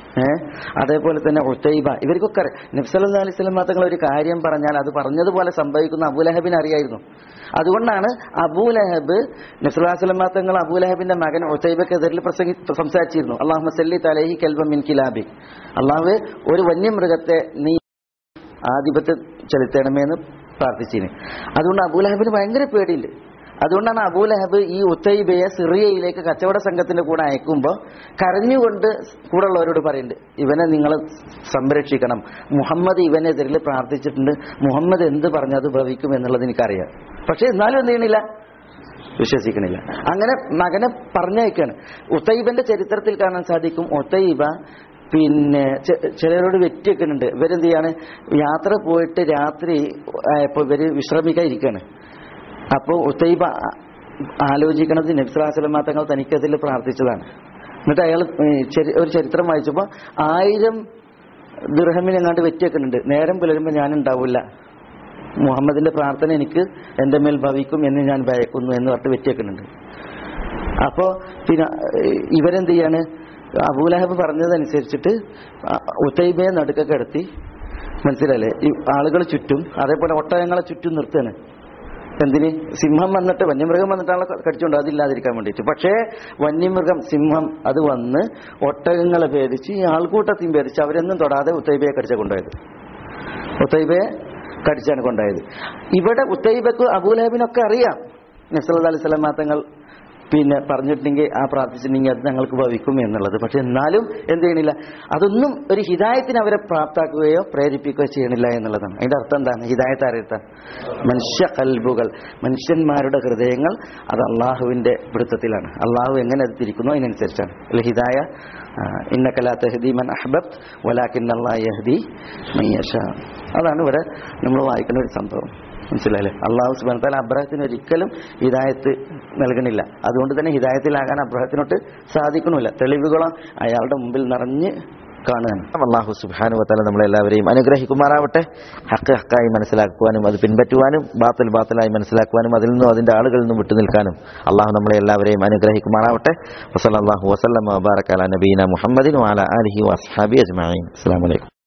അതേപോലെ തന്നെ ഉത്തൈബ, ഇവർക്കൊക്കെ നബി സല്ലല്ലാഹു അലൈഹി വസല്ലം തങ്ങൾ ഒരു കാര്യം പറഞ്ഞാൽ അത് പറഞ്ഞതുപോലെ സംഭവിക്കുന്ന അബൂലഹബിന് അറിയായിരുന്നു. അതുകൊണ്ടാണ് അബൂലഹബ് നബി സല്ലല്ലാഹു അലൈഹി വസല്ലം തങ്ങൾ അബൂലഹബിന്റെ മകൻ ഉത്തൈബക്കെതിരിൽ സംസാരിച്ചിരുന്നു. അല്ലാഹുമ്മ സല്ലി അലൈഹി കൽബൻ മിൻ കിലാബി, അള്ളാഹു ഒരു വന്യമൃഗത്തെ നീ ആധിപത്യം ചെലുത്തണമേ എന്ന് പ്രാർത്ഥിച്ചിന്. അതുകൊണ്ട് അബൂലഹബിന് ഭയങ്കര പേടിയുണ്ട്. അതുകൊണ്ടാണ് അബൂലഹബ് ഈ ഉത്തൈബയെ സിറിയയിലേക്ക് കച്ചവട സംഘത്തിന്റെ കൂടെ അയക്കുമ്പോൾ കരഞ്ഞുകൊണ്ട് കൂടെ ഉള്ളവരോട് പറയുന്നുണ്ട്, ഇവനെ നിങ്ങൾ സംരക്ഷിക്കണം, മുഹമ്മദ് ഇവനെതിരിൽ പ്രാർത്ഥിച്ചിട്ടുണ്ട്, മുഹമ്മദ് എന്ത് പറഞ്ഞത് ഭവിക്കും എന്നുള്ളത് എനിക്കറിയാം. പക്ഷെ എന്നാലും എന്ത് ചെയ്യണില്ല, വിശ്വസിക്കണില്ല. അങ്ങനെ മകനെ പറഞ്ഞയക്കാണ്. ഉത്തൈബന്റെ ചരിത്രത്തിൽ കാണാൻ സാധിക്കും, ഉത്തൈബ പിന്നെ ചിലരോട് വെറ്റിവെക്കുന്നുണ്ട്. ഇവരെന്ത് ചെയ്യാണ്, യാത്ര പോയിട്ട് രാത്രി ഇപ്പോൾ ഇവര് വിശ്രമിക്കാൻ ഇരിക്കുകയാണ്. അപ്പോൾ ഉത്തൈബ ആലോചിക്കണത് നബി സല്ലല്ലാഹു അലൈഹി വസല്ലം തങ്ങൾ തനിക്കതിൽ പ്രാർത്ഥിച്ചതാണ്. എന്നിട്ട് അയാൾ ഒരു ചരിത്രം വായിച്ചപ്പോൾ 1000 ദിർഹമിനെങ്ങാണ്ട് വെറ്റിവെക്കുന്നുണ്ട്. നേരം പുലരുമ്പോൾ ഞാൻ ഉണ്ടാവില്ല, മുഹമ്മദിന്റെ പ്രാർത്ഥന എനിക്ക് എൻ്റെ മേൽ ഭവിക്കും എന്ന് ഞാൻ ഭയക്കുന്നു എന്ന് പറഞ്ഞിട്ട് വെറ്റിവെക്കുന്നുണ്ട്. അപ്പോൾ പിന്നെ ഇവരെന്ത് ചെയ്യാണ്, അബൂലഹബ് പറഞ്ഞതനുസരിച്ചിട്ട് ഉത്തൈബയെ നടുക്കൊക്കെ കിടത്തി, മനസ്സിലല്ലേ, ഈ ആളുകൾ ചുറ്റും അതേപോലെ ഒട്ടകങ്ങളെ ചുറ്റും നിർത്തുകയാണ്. എന്തിന്? സിംഹം വന്നിട്ട് വന്യമൃഗം വന്നിട്ടാണ് കടിച്ചുകൊണ്ട് അതില്ലാതിരിക്കാൻ വേണ്ടിയിട്ട്. പക്ഷേ വന്യമൃഗം സിംഹം അത് വന്ന് ഒട്ടകങ്ങളെ ഭേദിച്ച് ഈ ആൾക്കൂട്ടത്തെയും ഭേദിച്ച് അവരെന്നും തൊടാതെ ഉത്തൈബയെ കടിച്ച കൊണ്ടുപോയത്. ഉത്തൈബയെ കടിച്ചാണ് കൊണ്ടായത്. ഇവിടെ ഉത്തൈബക്ക് അബൂലഹബിനൊക്കെ അറിയാം നബി സല്ലല്ലാഹു അലൈഹി വസല്ലം തങ്ങൾ പിന്നെ പറഞ്ഞിട്ടുണ്ടെങ്കിൽ ആ പ്രാർത്ഥിച്ചിട്ടുണ്ടെങ്കിൽ അത് ഞങ്ങൾക്ക് ഭവിക്കും എന്നുള്ളത്. പക്ഷെ എന്നാലും എന്ത് ചെയ്യണില്ല, അതൊന്നും ഒരു ഹിദായത്തിന് അവരെ പ്രാപ്താക്കുകയോ പ്രേരിപ്പിക്കുകയോ ചെയ്യണില്ല എന്നുള്ളതാണ്. അതിന്റെ അർത്ഥം എന്താണ്? ഹിദായത്ത് ആരെടുത്താണ്? മനുഷ്യ കൽബുകൾ, മനുഷ്യന്മാരുടെ ഹൃദയങ്ങൾ അത് അള്ളാഹുവിന്റെ പിടുത്തത്തിലാണ്. അള്ളാഹു എങ്ങനെ അത് തിരിക്കുന്നു അതിനനുസരിച്ചാണ്. അല്ല ഹിദായ ഇന്നക ലാ തഹ്ദി മൻ അഹ്ബബ്ത വലാകിന്ന അല്ലാഹ യഹ്ദി മൻ യശാ. അതാണ് ഇവിടെ നമ്മൾ വായിക്കുന്ന ഒരു സംഭവം. മനസ്സിലായില്ലേ? അള്ളാഹു സുബ്ഹാനഹു വ തആല അബ്രഹത്തിന് ഒരിക്കലും ഹിദായത്ത് നൽകണില്ല. അതുകൊണ്ട് തന്നെ ഹിദായത്തിലാകാൻ അബ്രഹത്തിനോട്ട് സാധിക്കണമില്ല. തെളിവുകളും അയാളുടെ മുമ്പിൽ നിറഞ്ഞ് കാണുകയാണ്. അള്ളാഹു സുബ്ഹാനഹു വ തആല നമ്മളെല്ലാവരെയും അനുഗ്രഹിക്കുമാറാവട്ടെ. ഹക്ക് ഹക്കായി മനസ്സിലാക്കുവാനും അത് പിൻപറ്റുവാനും ബാത്തിൽ ബാത്തിലായി മനസ്സിലാക്കുവാനും അതിൽ നിന്നും അതിന്റെ ആളുകളിൽ നിന്നും വിട്ടുനിൽക്കാനും അള്ളാഹു നമ്മളെ എല്ലാവരെയും അനുഗ്രഹിക്കുമാറാവട്ടെ. വസല്ലല്ലാഹു വസല്ലമ വബാറക അലാ നബീന മുഹമ്മദിൻ വഅലാ ആലിഹി വഅസ്ഹാബിഹി അജ്മഈൻ. അസ്സലാമു അലൈക്കും.